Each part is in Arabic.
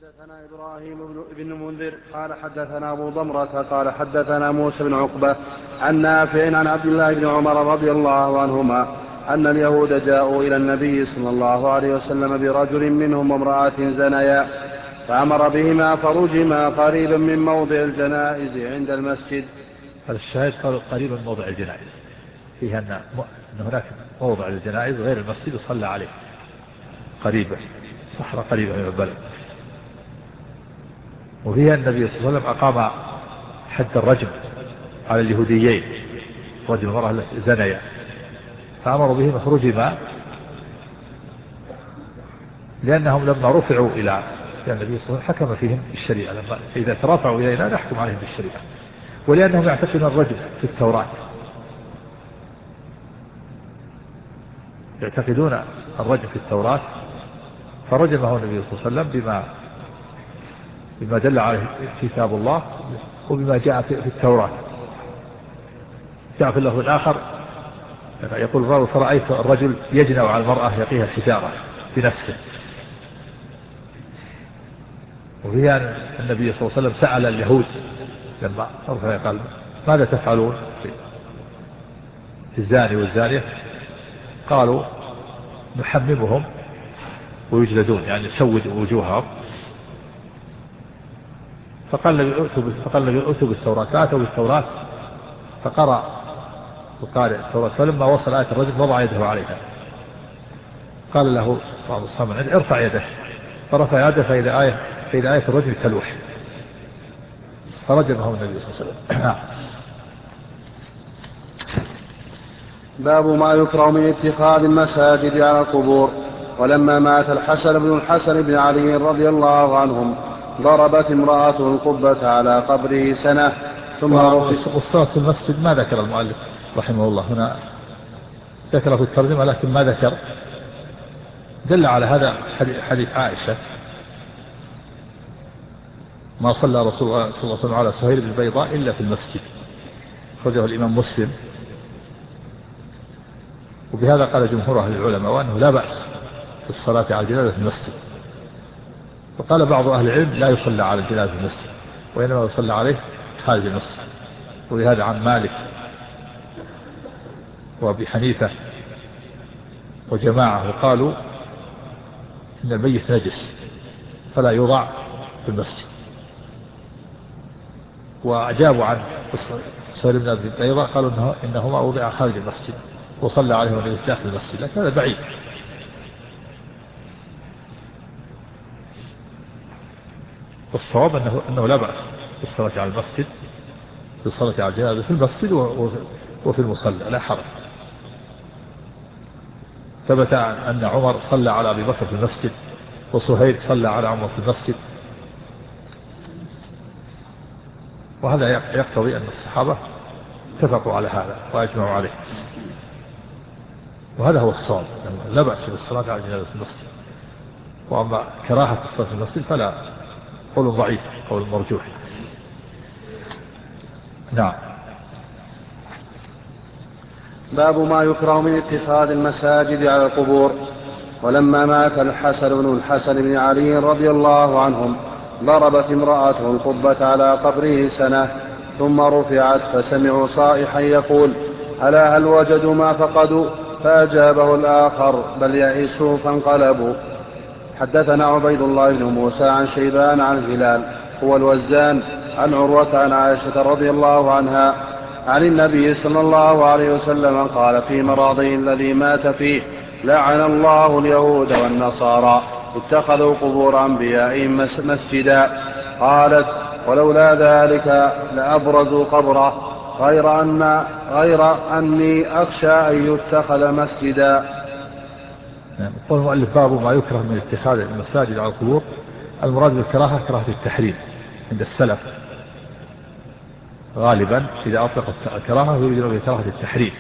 حدثنا إبراهيم بن منذر قال حدثنا أبو ضمرة قال حدثنا موسى بن عقبة عن نافع عن عبد الله بن عمر رضي الله عنهما أن اليهود جاءوا إلى النبي صلى الله عليه وسلم برجل منهم وامرأة زنيا فأمر بهما فرجما قريبا من موضع الجنائز عند المسجد. هذا الشاهد قالوا قريبا من موضع الجنائز، فيها أن هناك موضع للجنائز غير المسجد يصلى عليه قريبا، صحراء قريبة من البلد. وفيها النبي صلى الله عليه وسلم أقام حد الرجم على اليهوديين، رجل المرأة زنيا، فأمروا بهما فرجما لأنهم لما رفعوا إلى النبي صلى الله عليه وسلم حكم فيهم بالشريعة، لما إذا ترافعوا إلينا نحكم عليهم بالشريعة، ولأنهم يعتقدون الرجم في التوراة، يعتقدون الرجم في التوراة، فرجمه النبي صلى الله عليه وسلم بما دل عليه كتاب الله وبما جاء في التوراة. جاء في اللفظ الآخر يقول الراوي فرأيت الرجل يجنع على المرأة يقيها الحجارة بنفسه. وفيها النبي صلى الله عليه وسلم سأل اليهود لما رفع قال ماذا تفعلون في الزاني والزانية؟ قالوا نحممهم ويجلدون، يعني نسود وجوههم. فقال النبي أتوا بالتوراة، فأتوا بالتوراة فقرأ وقال التوراة، فلما وصل آية الرجل وضع يده عليها، قال له بعض الصحابة ارفع يده، فرفع يده فإذا آية الرجل تلوح، فرجمه النبي صلى الله عليه وسلم. باب ما يكره من اتخاذ المساجد على القبور. ولما مات الحسن بن علي رضي الله عنهم ضربت امرأته القبة على قبره سنة ثم والصلاة في المسجد ما ذكر المؤلف رحمه الله هنا، ذكر في الترجمة لكن ما ذكر، دل على هذا حديث عائشة ما صلى رسول الله صلى الله عليه وسلم على سهيل بن البيضاء إلا في المسجد، خرجه الإمام مسلم. وبهذا قال جمهور أهل العلماء وأنه لا بأس في الصلاة على الجنازة في المسجد. وقال بعض أهل العلم لا يصلى على الجنازة في المسجد، وإنما يصلى عليه خارج المسجد. وبهذا عن مالك وأبي حنيفة وجماعة، وقالوا إن الميت نجس فلا يوضع في المسجد. وأجابوا عن سهيل بن أبي البيضاء قالوا إنهما وضع خارج المسجد وصلى عليه النبي داخل المسجد، لكن هذا بعيد. والصواب أنه لا بأس بالصلاة على المسجد، بالصلاة على الجنازة في المسجد وفي المصلى لا حرج. ثبت أن عمر صلى على أبي بكر في المسجد، وسهيل صلى على عمر في المسجد، وهذا يقتضي أن الصحابة اتفقوا على هذا وأجمعوا عليه، وهذا هو الصواب، لا بأس بالصلاة على الجنازة في المسجد. وأما كراهة الصلاة في المسجد فلا، قول ضعيف، قول مرجوح. نعم. باب ما يكره من اتخاذ المساجد على القبور. ولما مات الحسن بن علي رضي الله عنهم ضربت امرأته القبة على قبره سنة ثم رفعت فسمعوا صائحا يقول ألا هل وجدوا ما فقدوا؟ فأجابه الآخر بل يئسوا فانقلبوا. حدثنا عبيد الله بن موسى عن شيبان عن هلال هو الوزان عن عروة عن عائشة رضي الله عنها عن النبي صلى الله عليه وسلم قال في مرضه الذي مات فيه لعن الله اليهود والنصارى اتخذوا قبور أنبيائهم مسجدا. قالت ولولا ذلك لأبرزوا قبره غير أني أخشى أن يتخذ مسجدا. قال المؤلف باب ما يكره من اتخاذ المساجد على القبور. المراد بالكراهة كراهة التحريم عند السلف غالبا، إذا أطلق الكراهة يريدون بكراهة التحريم،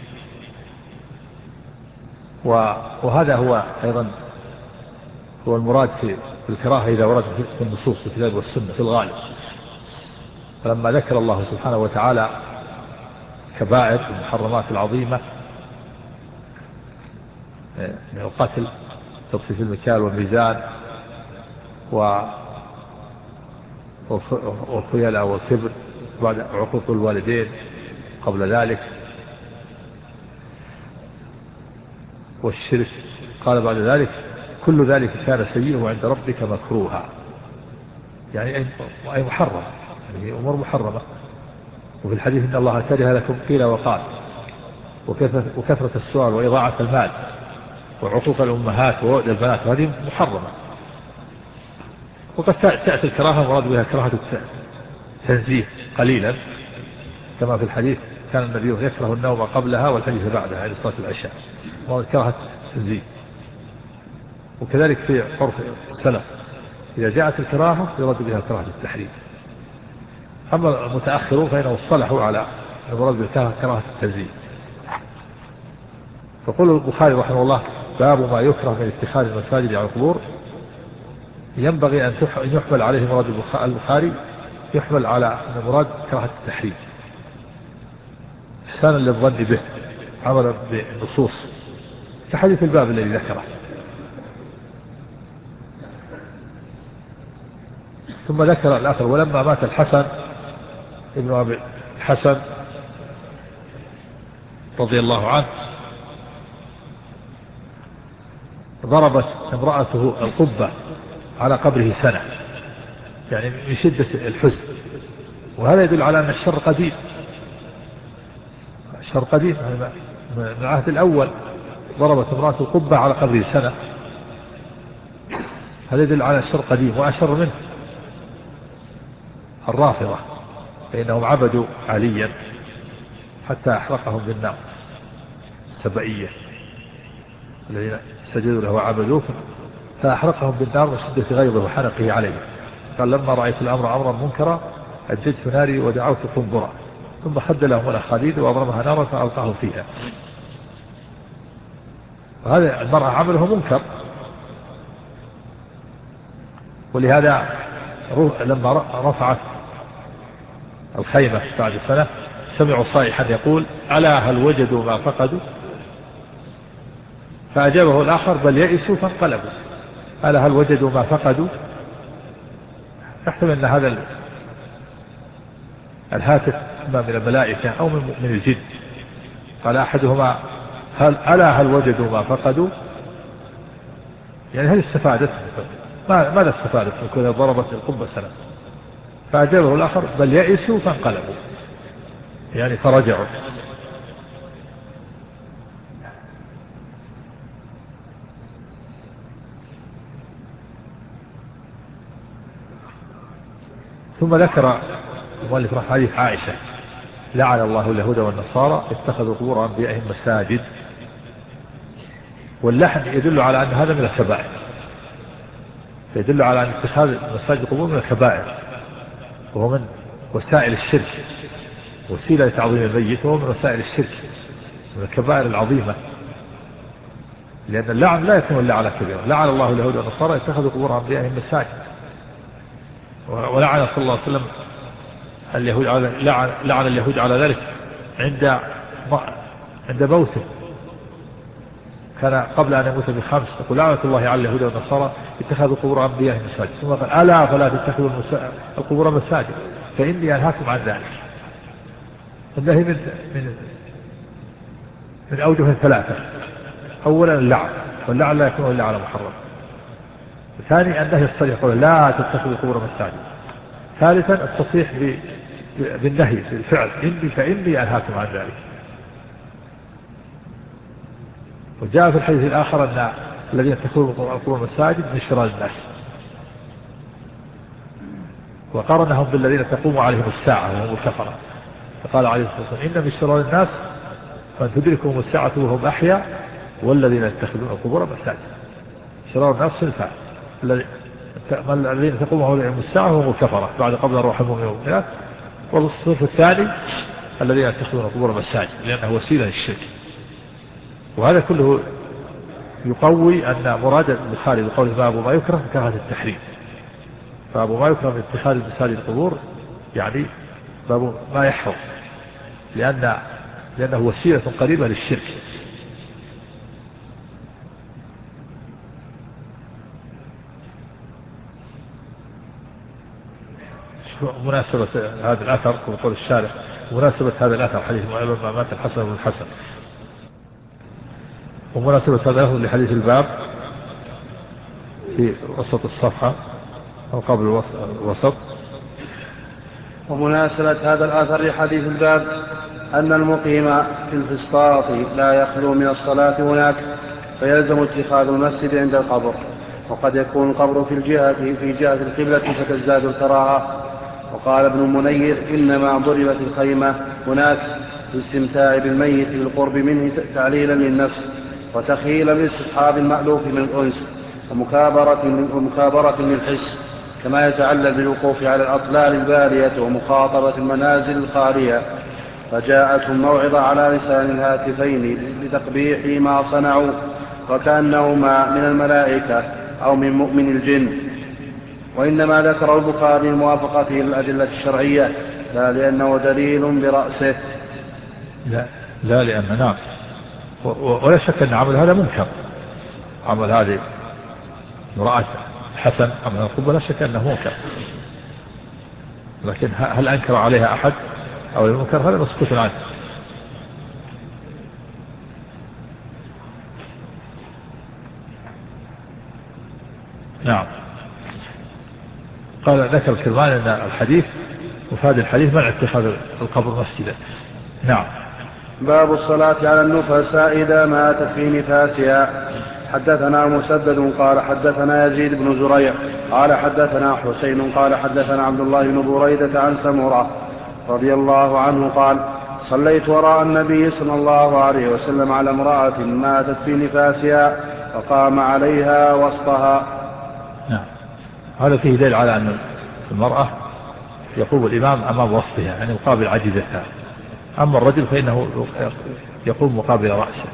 وهذا هو أيضا هو المراد في الكراهة إذا ورد في النصوص في الكتاب والسنة في الغالب. فلما ذكر الله سبحانه وتعالى كبائر المحرمات العظيمة من القتل، تطفيف المكيال والميزان، والخيلاء والكبر بعد عقوق الوالدين قبل ذلك والشرك. قال بعد ذلك كل ذلك كان سيئه عند ربك مكروها، يعني أي محرم، يعني أمور محرمة. وفي الحديث إن الله كره لكم قيل وقال وكثرة السؤال وإضاعة المال وعقوق الأمهات ووعد البنات، هذه محرمة. وقد تأتي الكراهة مراد بها كراهة التنزيه قليلا، كما في الحديث كان النبي يكره النوم قبلها والحديث بعدها عند صلاة العشاء، مراد كراهة التنزيه. وكذلك في عرف السلف إذا جاءت الكراهة يراد بها كراهة التحريم. أما المتأخرون فإنهم اصطلحوا على المراد بالكراهة كراهة التنزيه. فقول البخاري رحمه الله باب ما يكره من اتخاذ المساجد على القبور، ينبغي أن يحمل عليه مراد البخاري، يحمل على مراد كراهة التحريم إحسانا للظن به عملا بالنصوص كحديث الباب الذي ذكره. ثم ذكر الآخر ولما مات الحسن ابن أبي الحسن رضي الله عنه ضربت امرأته القبة على قبره سنة، يعني من شدة الحزن. وهذا يدل على أن الشر قديم، الشر قديم من العهد الأول. ضربت امرأة القبة على قبره سنة، هذا يدل على الشر قديم. وأشر منه الرافضة، فإنهم عبدوا عليا حتى أحرقهم بالنار، السبعية الذين سجدوا له وعبدوه فأحرقهم بالنار من شدة غيظه وحنقه عليه. قال لما رأيت الأمر أمرا منكرا أججت ناري ودعوت قنبرا، ثم خد لهم الأخاديد وأضرمها نارا فألقاه فيها. وهذا المرأة عمله منكر، ولهذا لما رفعت الخيمة بعد سنة سمعوا صائحا يقول ألا هل وجدوا ما فقدوا، فأجابه الآخر بل يئسوا فانقلبوا. ألا هل وجدوا ما فقدوا، يحتمل أن هذا الهاتف إما من الملائكة أو من الجن. قال أحدهما ألا هل وجدوا ما فقدوا، يعني هل استفادت، ماذا استفادت من كونها ضربت القبة سنة. فأجابه الآخر بل يئسوا فانقلبوا، يعني فرجعوا. ثم ذكر المؤلف رحمه حديث عائشة لعن الله اليهود والنصارى اتخذوا قبور أنبيائهم مساجد. واللحن يدل على أن هذا من الكبائر، يدل على أن اتخاذ مساجد قبور من الكبائر، وهو من وسائل الشرك، وسيلة لتعظيم الميت، وهو من وسائل الشرك من الكبائر العظيمة. لأن اللعن لا يكون إلا على كبيرة. لعن الله اليهود والنصارى اتخذوا قبور أنبيائهم مساجد. ولعن صلى الله عليه وسلم اليهود لعن اليهود على ذلك عند موته، كان قبل أن يموت ب5 يقول لعنة الله على اليهود والنصارى اتخذوا قبور أنبيائهم مساجد. ثم قال ألا فلا تتخذوا القبور مساجد فإني أنهاكم عن ذلك. النهي من أوجه 3: أولا اللعن، واللعن لا يكون إلا على محرم. ثاني النهي الصريح يقول لا تتخذوا القبور مساجد. ثالثا التصريح بالنهي بالفعل فإني أنهاكم عن ذلك. وجاء في الحديث الآخر أن الذين يتخذون القبور مساجد من شرار الناس، وقارنهم بالذين تقوم عليهم الساعة وهم الكفرة. فقال عليه الصلاة والسلام إن من شرار الناس من تدركهم الساعة وهم أحياء والذين يتخذون القبور مساجد. شرار الناس صنفان: الذين تقوم عليهم الساعة وهم الكفرة بعد قبل الروح المؤمنات، والصنف الثاني الذين يتخذون القبور مساجد لأنه وسيلة للشرك. وهذا كله يقوي أن مراد البخاري بقوله باب ما يكره كراهة التحريم. باب ما يكره من اتخاذ المساجد القبور يعني باب ما يحرم، لأنه وسيلة قريبة للشرك. مناسبة هذا الأثر وقول الشارح مناسبة هذا الأثر حديث لما مات الحسن بن الحسن، ومناسبة هذا الأثر لحديث الباب في وسط الصفحة أو قبل الوسط. ومناسبة هذا الأثر لحديث الباب أن المقيم في الفسطاط لا يخلو من الصلاة هناك، فيلزم اتخاذ المسجد عند القبر، وقد يكون القبر في جهة القبلة فتزداد الكراهة. وقال ابن منير إنما ضربت الخيمة هناك للاستمتاع بالميت بالقرب منه تعليلا للنفس وتخييلا لاستصحاب المألوف من الأنس ومكابرة للحس، كما يتعلل بالوقوف على الأطلال البالية ومخاطبة المنازل الخالية، فجاءتهم موعظة على لسان الهاتفين لتقبيح ما صنعوا وكأنهما من الملائكة أو من مؤمن الجن. وإنما ذكر البخاري موافقته للأدلة الشرعية لا لأنه دليل برأسه. لا لأن نعم، ولا شك أن عمل هذا منكر، عمل هذه امرأة حسن عمل القبة لا شك أنه منكر، لكن هل أنكر عليها أحد أو المنكر هذا مسكوت عنه. نعم. قال ذكر الكرمان أن الحديث وفاد الحديث منع اتخاذ القبر مسجدا. نعم. باب الصلاة على النفساء إذا ماتت في نفاسها. حدثنا مسدد قال حدثنا يزيد بن زريع قال حدثنا حسين قال حدثنا عبد الله بن بريدة عن سمرة رضي الله عنه قال صليت وراء النبي صلى الله عليه وسلم على امرأة ماتت في نفاسها فقام عليها وسطها. نعم. هذا فيه دليل على أن المرأة يقوم الإمام أمام وسطها يعني مقابل عجزتها، أما الرجل فإنه يقوم مقابل رأسه،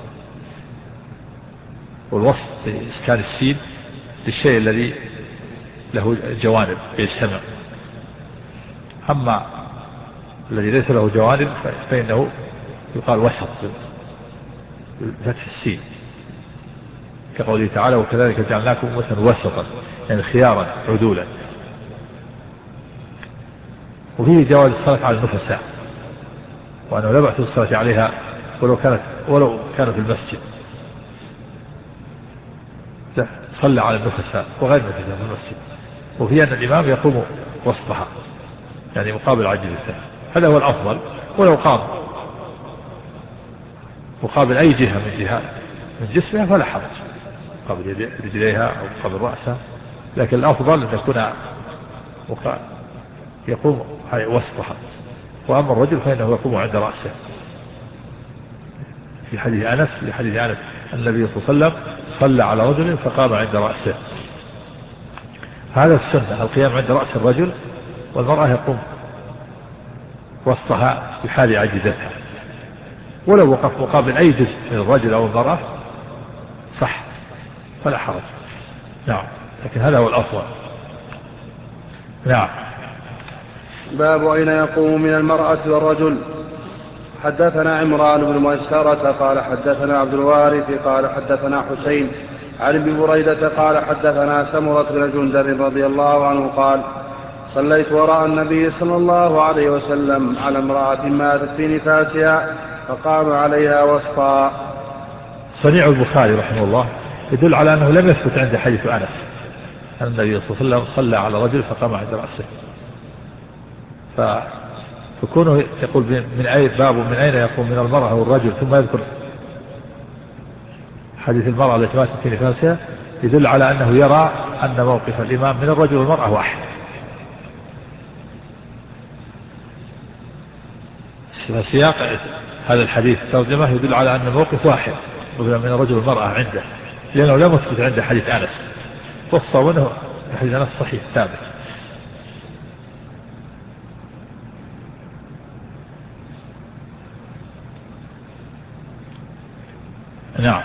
والوسط في إسكان السين للشيء الذي له جوانب يجتمع، أما الذي ليس له جوانب فإنه يقال وسط بفتح السين، كقوله تعالى وكذلك جعلناكم أمة وسطا يعني خيارا عدولا. وفيه جواز الصلاة على النفساء، وأنه لا بأس بالصلاة عليها ولو كانت في المسجد، صلى على النفساء وغير النفساء في المسجد، وفي أن الإمام يقوم وسطها يعني مقابل عجزته، هذا هو الأفضل، ولو قام مقابل أي جهة من جسمها فلا حرج، مقابل رجليها أو مقابل رأسها، لكن الأفضل أن يكون يقوم وسطها. وأما الرجل فإنه يقوم عند رأسه، في حديث أنس النبي صلى الله عليه وسلم صلى على رجل فقام عند رأسه. هذا السنة القيام عند رأس الرجل، والمرأة يقوم وسطها في حال عجزتها، ولو وقف مقابل أي جزء من الرجل أو المرأة صح فلا حرج. نعم، لكن هذا هو الأفضل. نعم. باب أين يقوم من المرأة والرجل. حدثنا عمران بن ميسرة قال حدثنا عبد الوارث قال حدثنا حسين عن ابن بريدة قال حدثنا سمرة بن جندب رضي الله عنه قال صليت وراء النبي صلى الله عليه وسلم على امرأة ماتت في نفاسها فقام عليها وسطا. صنيع البخاري رحمه الله يدل على أنه لم يثبت عند حديث أنس أن النبي صلى الله عليه وسلم صلى على رجل فقام عند رأسه، فكونه يقول من أي باب من أين يقوم من المرأة والرجل ثم يذكر حديث المرأة التي ماتت في نفاسها يدل على أنه يرى أن موقف الإمام من الرجل والمرأة واحد. سياق هذا الحديث ترجمة يدل على أن الموقف واحد من الرجل والمرأة عنده، لأنه لم يثبت عند حديث أنس، والصواب أنه حديث أنس صحيح ثابت. نعم.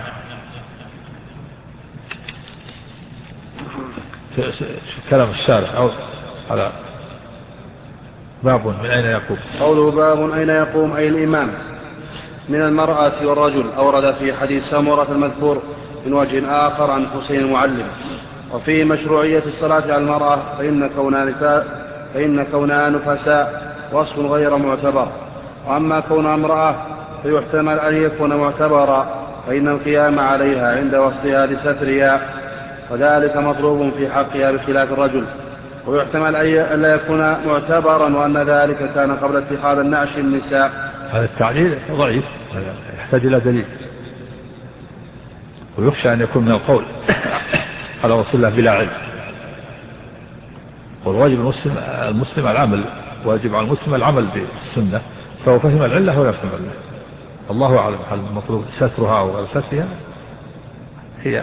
كلام الشارع أو على باب من أين يقوم. قوله باب أين يقوم أي الإمام من المرأة والرجل أورد في حديث سمرة المذكور من وجه آخر عن حسين المعلم، وفيه مشروعية الصلاة على المرأة، فإن كونها نفساء وصف غير معتبر. وأما كونها امرأة فيحتمل أن يكون معتبرا، فإن القيام عليها عند وصلها لسترها وذلك مطلوب في حقها بخلاف الرجل. ويحتمل أن لا يكون معتبرا وأن ذلك كان قبل اتخاذ النعش النساء. هذا التعليل ضعيف يحتاج إلى دليل، ويخشى أن يكون من القول على رسول الله بلا علم. والواجب المسلم العمل، واجب على المسلم العمل بالسنة، فهو فهم العلة ولا فهم العلة. الله أعلم هل المطلوب سترها أو غير سترها. هي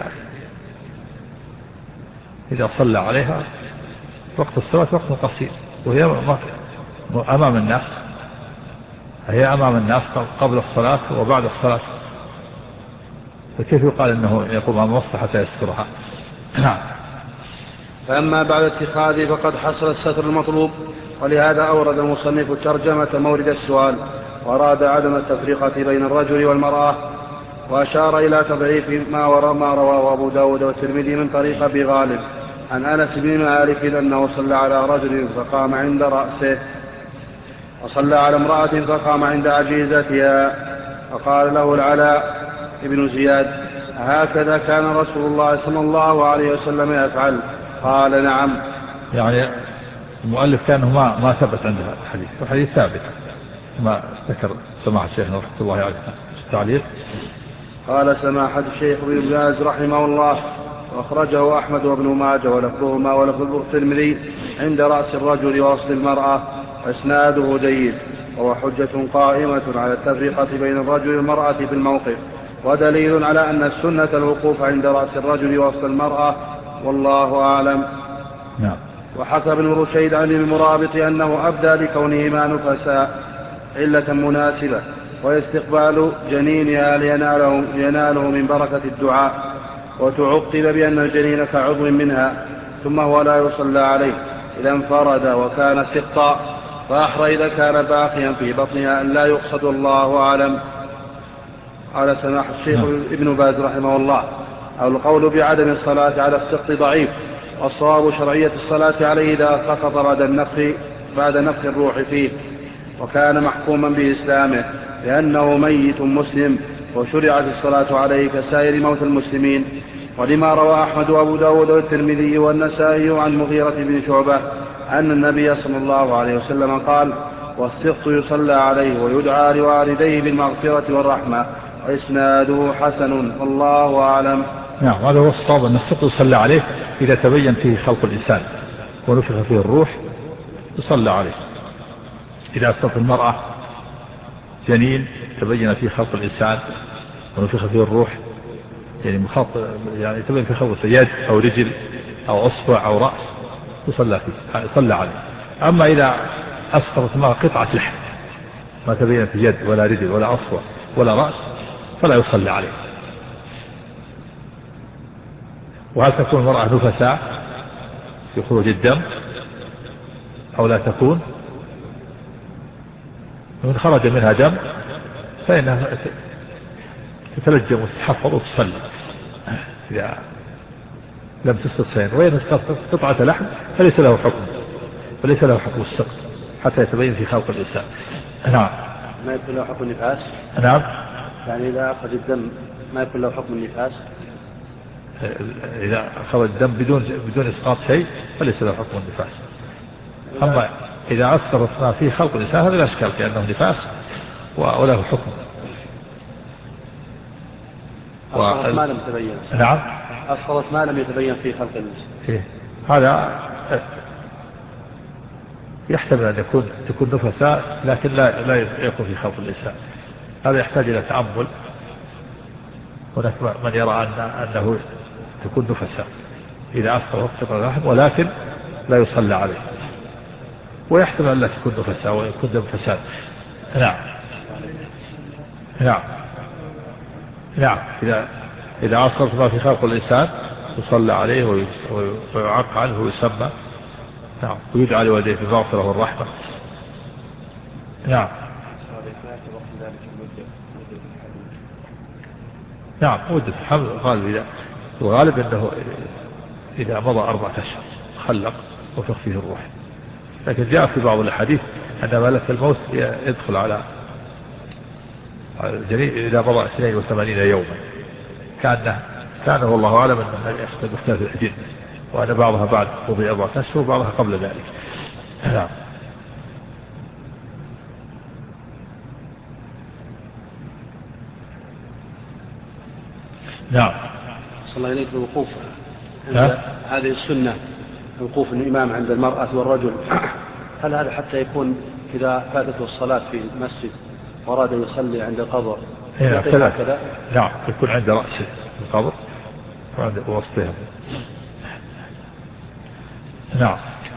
إذا صلى عليها وقت الصلاة وقت قصير وهي أمام الناس، هي أمام الناس قبل الصلاة وبعد الصلاة، فكيف يقال أنه يقوم عن مصلحة يسترها؟ نعم. فأما بعد اتخاذه فقد حصل الستر المطلوب، ولهذا أورد المصنف الترجمة مورد السؤال، وأراد عدم التفرقة بين الرجل والمرأة، وأشار إلى تضعيف ما رواه أبو داود والترمذي من طريق أبي غالب عن أنس بن مالك أنه صلى على رجل فقام عند رأسه، وصلى على امرأة فقام عند عجيزتها، فقال له العلاء ابن زياد: هكذا كان رسول الله صلى الله عليه وسلم يفعل؟ قال: نعم. يعني المؤلف كانه ما ثبت عندها الحديث، والحديث ثابت ما ذكر سماحة الشيخ رحمة الله عليه التعليق. قال سماحة الشيخ ابن باز رحمه الله: واخرجه أحمد وابن ماجه ولفظهما ولفظ الترمذي عند رأس الرجل ووصل المرأة، اسناده جيد، وهو حجة قائمة على التفرقة بين الرجل والمرأة في الموقف، ودليل على أن السنة الوقوف عند رأس الرجل ووصل المرأة، والله أعلم. نعم. وحكى ابن رشيد عن المرابط أنه أبدى لكونهما نفساء علة مناسبة، واستقبال جنينها ليناله من بركة الدعاء، وتعقب بأن الجنين كعضو منها، ثم هو لا يصلى عليه إذا انفرد وكان سقطا، فأحرى إذا كان باقيا في بطنها أن لا يقصد، الله أعلم. قال سماحة الشيخ ابن باز رحمه الله: أو القول بعدم الصلاة على السقط ضعيف، والصواب شرعية الصلاة عليه إذا سقط بعد نفخ الروح فيه، وكان محكوما بإسلامه لأنه ميت مسلم، وشرعت الصلاة عليه كسائر موت المسلمين. ولما روى أحمد وأبو داود والترمذي والنسائي عن مغيرة بن شعبة أن النبي صلى الله عليه وسلم قال: والسقط يصلى عليه ويدعى لوالديه بالمغفرة والرحمة، وإسناده حسن، والله أعلم. نعم، هذا هو الصواب، أن السقط يصلى عليه إذا تبين فيه خلق الإنسان ونفخ فيه الروح يصلى عليه. إذا أسقط المرأة جنين تبين فيه خلق الإنسان ونفخ فيه الروح، يعني تبين فيه خلق يد أو رجل أو أصبع أو رأس، يصلى عليه. أما إذا أسقطت المرأة قطعة لحم ما تبين في يد ولا رجل ولا أصبع ولا رأس فلا يصلى عليه. وهل تكون المرأة نفساء في خروج الدم أو لا تكون؟ ومن خرج منها دم فإنها تتلجم وتتحفظ وتصلي إذا لم تسقط شيئا. وإن اسقطت قطعة لحم فليس له حكم السقط حتى يتبين في خلق الإنسان. نعم. ما يكون له حكم النفاس؟ نعم، يعني إذا أخذ الدم ما يكون له حكم النفاس؟ إذا خرج الدم بدون إسقاط شيء فليس له حكم النفاس. أما إذا أسقطت ما فيه خلق الإنسان هذا لا أشكال في أنه نفاس وله حكم. أسقطت ما لم يتبين. نعم، أسقطت ما لم يتبين فيه خلق الإنسان. هذا يحتمل أن تكون نفساء لكن لا يكون في خلق الإنسان. هذا يحتاج إلى تأمل. هناك من يرى أنه تكون نفساء إذا أسقطت قطعة لحم ولكن لا يصلى عليه، ويحتمل أن لا تكون نفساء ويكون دم فساد. نعم. نعم. نعم، إذا أسقط ما في خلق الإنسان يصلى عليه ويعق عنه ويسمى. نعم، ويدعى لوالديه بالمغفرة والرحمة. نعم. نعم، مدة الحمل الغالب أنه إذا مضى 4 أشهر خلق وفخ فيه الروح، لكن جاء في بعض الحديث أن ملك الموت يدخل على الجنين إذا مضى 82 يوما، كان والله أعلم أن يختلف الحديث، وأن بعضها بعد مضي 4 أشهر وبعضها قبل ذلك. نعم. نعم. صلى الله إليك الوقوف هذه السنة، وقوف الإمام عند المرأة والرجل، هل هذا حتى يكون إذا فاتته الصلاة في المسجد وأراد يصلي عند القبر كذا؟ نعم، يكون عند رأس القبر وعند وسطها. نعم.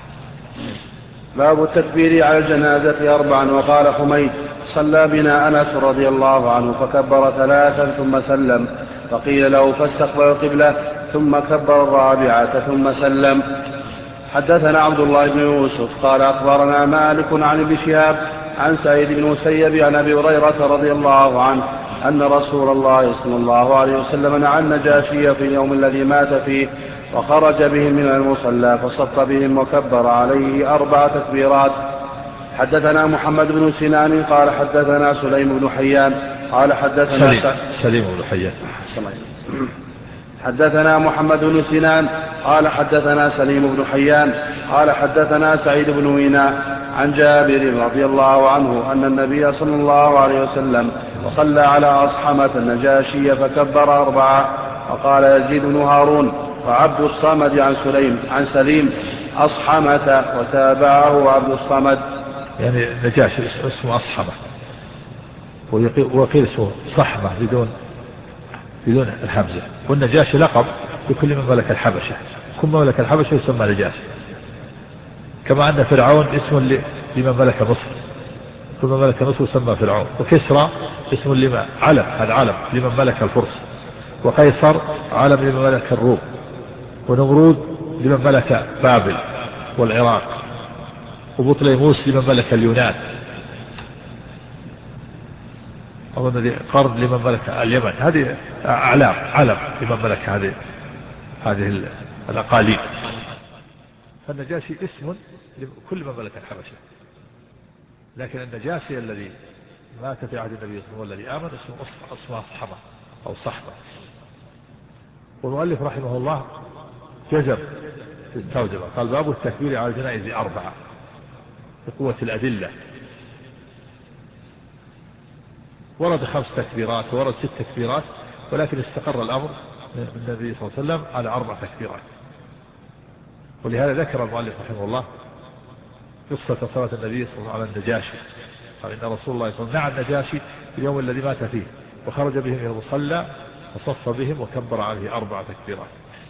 باب التكبير على الجنازة 4. وقال حميد: صلى بنا أنس رضي الله عنه فكبر 3 ثم سلم، فقيل له: فاستقبل القبلة ثم كبر 4 ثم سلم. حدثنا عبد الله بن يوسف قال أخبرنا مالك عن ابن شهاب عن سعيد بن المسيب عن أبي هريرة رضي الله عنه أن رسول الله صلى الله عليه وسلم نعى النجاشي في اليوم الذي مات فيه، وخرج بهم من المصلى فصف بهم وكبر عليه 4 تكبيرات. حدثنا محمد بن سنان قال حدثنا سليم بن حيان قال حدثنا سليم بن حيان. حدثنا محمد بن سنان قال حدثنا سليم بن حيان قال حدثنا سعيد بن ميناء عن جابر رضي الله عنه أن النبي صلى الله عليه وسلم صلى على أصحمة النجاشي فكبر 4. وقال يزيد بن هارون: وعبد الصمد عن سليم أصحمة، وتابعه عبد الصمد. يعني النجاشي اسمه أصحمة، وقيل اسمه صحمة بدون الحمزة، والنجاشي لقب لكل من ملك الحبشة، كل من ملك الحبشة يسمى نجاشي، كما أن فرعون اسم لمن ملك مصر، كل من ملك مصر يسمى فرعون، وكسرى اسم لمن علم، هذا علم لمن ملك الفرس، وقيصر علم لمن ملك الروم، ونمرود لمن ملك بابل والعراق، وبطليموس لمن ملك اليونان، أظن قرن لمن ملك اليمن. هذه علم لمن ملك هذه الأقاليم. فالنجاشي اسم لكل من ملك الحبشة، لكن النجاشي الذي مات في عهد النبي صلى الله عليه وسلم والذي آمن اسمه أصحمة أو صحبة. والمؤلف رحمه الله جزم في الترجمة، قال: باب التكبير على الجنائز 4 بقوة الأدلة. ورد 5 تكبيرات ورد 6 تكبيرات، ولكن استقر الأمر من النبي صلى الله عليه وسلم على 4 تكبيرات. ولهذا ذكر المؤلف رحمه الله قصة صلاة النبي صلى الله عليه وسلم على النجاشي، قال: إن رسول الله صلى الله عليه وسلم نعى النجاشي في اليوم الذي مات فيه، وخرج بهم إلى المصلى فصف بهم وكبر عليه 4 تكبيرات.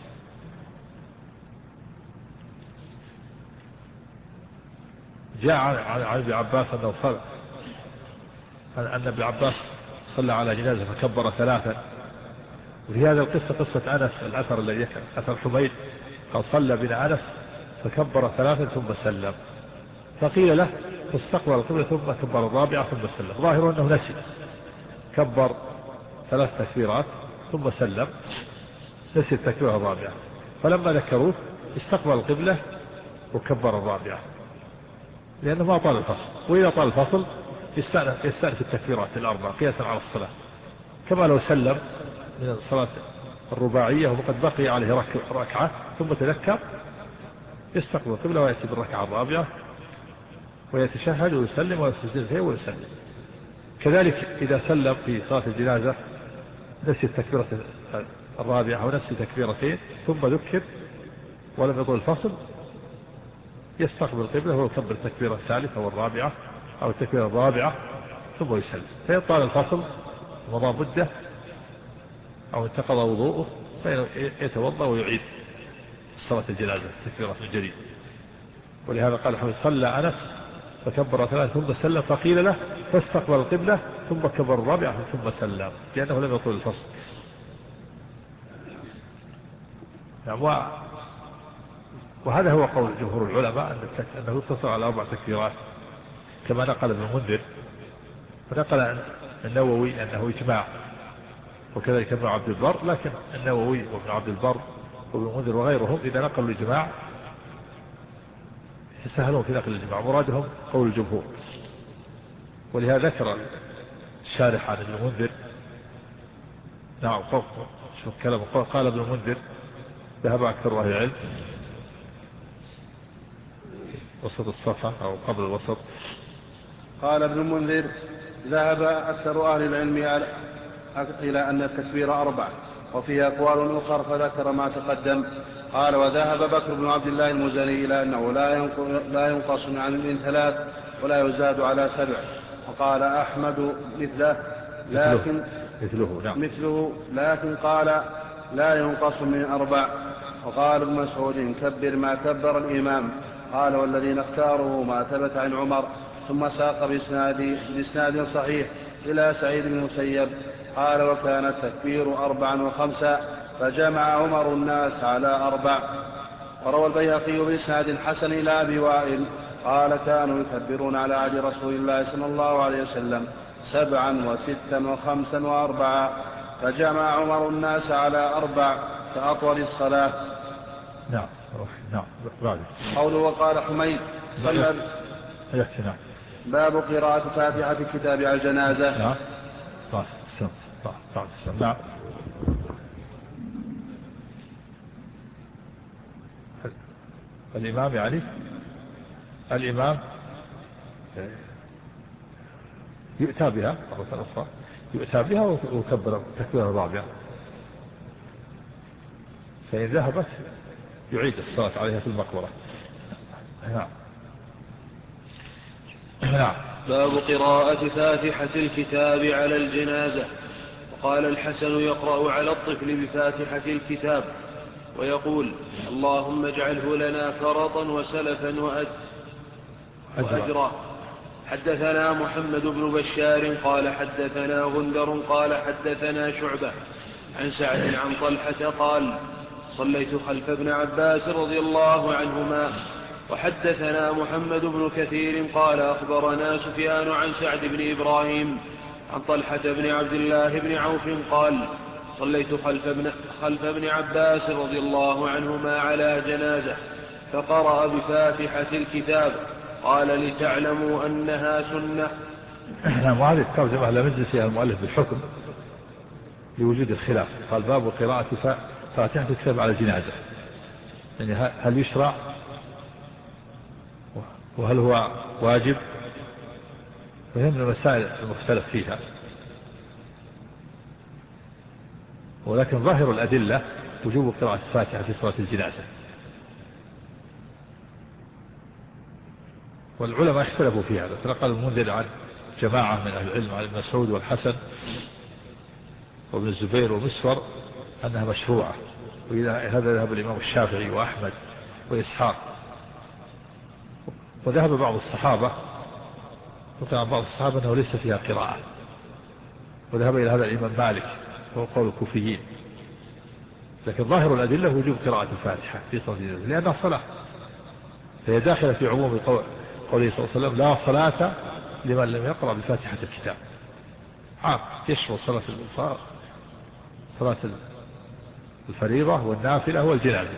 جاء عن ابن عباس أنه صلى أن ابن عباس صلى على جنازة فكبر 3. وفي هذا القصة قصة أنس، الأثر الذي أثر حميد قال: صلى بنا أنس فكبر 3 ثم سلم، فقيل له: فاستقبل القبلة ثم كبر 4 ثم سلم. ظاهر أنه نسي، كبر 3 تكبيرات ثم سلم، نسي التكبيرة 4. فلما ذكروه استقبل القبلة وكبر 4 لأنه ما طال الفصل، وإذا طال الفصل يستأنف التكبيرات 4 قياسا على الصلاة، كما لو سلم من الصلاة الرباعية وقد بقي عليه ركعة ثم تذكر يستقبل القبلة ويأتي بالركعة 4 ويتشهد ويسلم ويسجد ويسلم. كذلك إذا سلم في صلاة الجنازة نسي التكبيرة 4 ونسي تكبيرتين ثم ذكر ولم يطل الفصل، يستقبل القبلة ويكبر التكبيرة 3 أو 4 أو التكبيرة 4 ثم يسلم، فيطال الفصل مضى مدة أو انتقض وضوءه فيتوضأ ويعيد صلاة الجنازة تكبيرة من جديد. ولهذا قال حميد: صلى أنس فكبر 3 ثم سلم، فقيل له: فاستقبل القبلة ثم كبر 4 ثم سلم، لأنه لم يطول الفصل. وهذا هو قول جمهور العلماء أنه يقتصر على 4 تكبيرات، كما نقل ابن المنذر، ونقل النووي أنه إجماع، وكذلك ابن عبد البر. لكن النووي وابن عبد البر وابن المنذر وغيرهم إذا نقلوا الإجماع يتساهلون في نقل الإجماع، مرادهم قول الجمهور. ولهذا ذكر الشارح عن ابن المنذر، نعم شوف كلامه، قال ابن المنذر ذهب أكثر أهل العلم، وسط الصفحة أو قبل الوسط. قال ابن المنذر ذهب أكثر أهل العلم إلى أن التكبير 4، وفيه أقوال أخرى فذكر ما تقدم. قال وذهب بكر بن عبد الله المزني إلى أنه لا ينقص من 3 ولا يزاد على 7، وقال أحمد مثله لكن قال لا ينقص من 4. وقال ابن مسعود كبر ما كبر الإمام. قال والذين اختاروا ما ثبت عن عمر. ثم ساق بإسناد صحيح إلى سعيد بن المسيب قال وكان التكبير 4 و5 فجمع عمر الناس على 4. وروى البيهقي بإسناد حسن إلى أبي وائل قال كانوا يكبرون على عهد رسول الله صلى الله عليه وسلم 7 و6 و5 و4 فجمع عمر الناس على 4 كأطول الصلاة. نعم قوله وقال حميد صلى باب قراءة فاتحة الكتاب على الجنازة. نعم. الإمام يعني الإمام يؤتى بها مرة أخرى، يؤتى بها ويكبر تكبير الرابع، فإن ذهبت يعيد الصلاة عليها في المقبرة. نعم. باب قراءة فاتحة الكتاب على الجنازة. وقال الحسن يقرأ على الطفل بفاتحة الكتاب ويقول اللهم اجعله لنا فرطا وسلفا وأجرا. حدثنا محمد بن بشار قال حدثنا غندر قال حدثنا شعبة عن سعد عن طلحة قال صليت خلف ابن عباس رضي الله عنهما. وحدثنا محمد بن كثير قال أخبرنا سفيان عن سعد بن إبراهيم عن طلحة بن عبد الله بن عوف قال صليت خلف ابن عباس رضي الله عنهما على جنازة فقرأ بفاتحة الكتاب قال لتعلموا أنها سنة. وهذه الترجمة لم يجلس فيها المؤلف بالحكم لوجود الخلاف. قال باب قراءة فاتحة الكتاب على الجنازة، يعني هل يشرع وهل هو واجب، وهي من المسائل المختلف فيها، ولكن ظاهر الأدلة وجوب قراءة الفاتحة في صلاة الجنازة. والعلماء اختلفوا في هذا، فنقل المنذر عن جماعة من أهل العلم عن ابن مسعود والحسن وابن الزبير ومسور أنها مشروعة، وإلى هذا ذهب الإمام الشافعي وأحمد وإسحاق. وذهب بعض الصحابة وكان بعض الصحابة أنه ليس فيها قراءة، وذهب إلى هذا الإمام مالك وهو قول الكوفيين. لكن ظاهر الأدلة وجوب قراءة الفاتحة في صلاة الجنازة لأنها صلاة، فهي داخلة في عموم قوله صلى الله عليه وسلم لا صلاة لمن لم يقرأ بفاتحة الكتاب. يشمل صلاة الفريضة والنافلة والجنازة.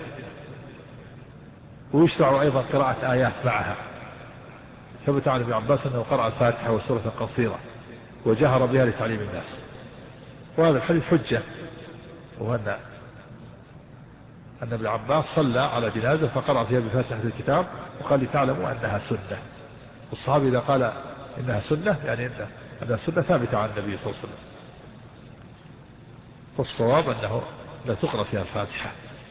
ويشرع أيضا قراءة آيات معها. ثبت عن ابن عباس أنه قرأ الفاتحة وسورة قصيرة وجهر بها لتعليم الناس، وهذا الحديث حجة، وأن ابن عباس صلى على جنازة فقرأ فيها بفاتحة الكتاب وقال لتعلموا أنها سنة. والصحابي إذا قال إنها سنة يعني أنها سنة ثابتة عن النبي صلى الله عليه وسلم، فالصواب أنه لا تقرأ فيها الفاتحة،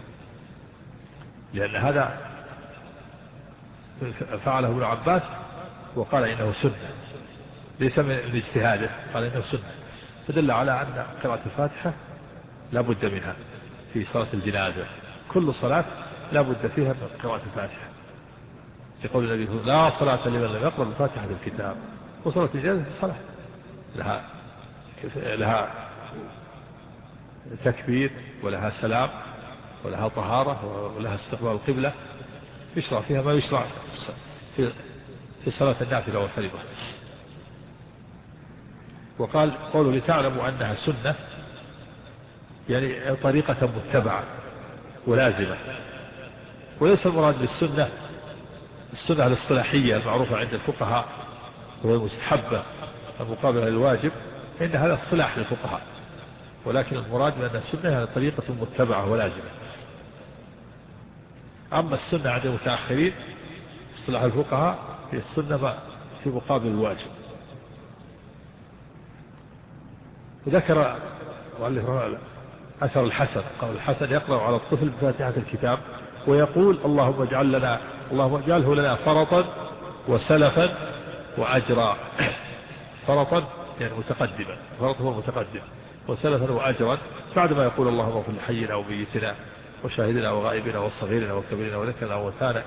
لأن هذا فعله ابن عباس وقال إنه سنة ليس من اجتهاده، قال إنه سنة، فدل على أن قراءة الفاتحة لا بد منها في صلاة الجنازة. كل صلاة لا بد فيها من قراءة الفاتحة. يقول النبي لا صلاة لمن لم يقرأ بفاتحة الكتاب. وصلاة الجنازة صلاة لها تكبير ولها سلام ولها طهارة ولها استقبال القبلة، يشرع فيها ما يشرع في صلاة النافلة والفريضة. وقال قوله لتعلموا أنها سنة يعني طريقة متبعة ولازمة، وليس المراد بالسنة السنة الاصطلاحية المعروفة عند الفقهاء وهي المستحبة المقابلة للواجب، إن هذا اصطلاح للفقهاء، ولكن المراد بأن السنة هذه طريقة متبعة ولازمة. أما السنة عند المتأخرين اصطلاح الفقهاء هي السنة في مقابل الواجب. وذكر أثر الحسن، قال الحسن يقرأ على الطفل بفاتحة الكتاب ويقول اللهم اجعله لنا فرطا وسلفا وأجرا. فرطا يعني متقدما، فرط هو متقدم، وسلفا وأجرا بعدما يقول اللهم اغفر لحينا وميتنا وشاهدنا وغائبنا وصغيرنا وكبيرنا وذكرنا وانثانا،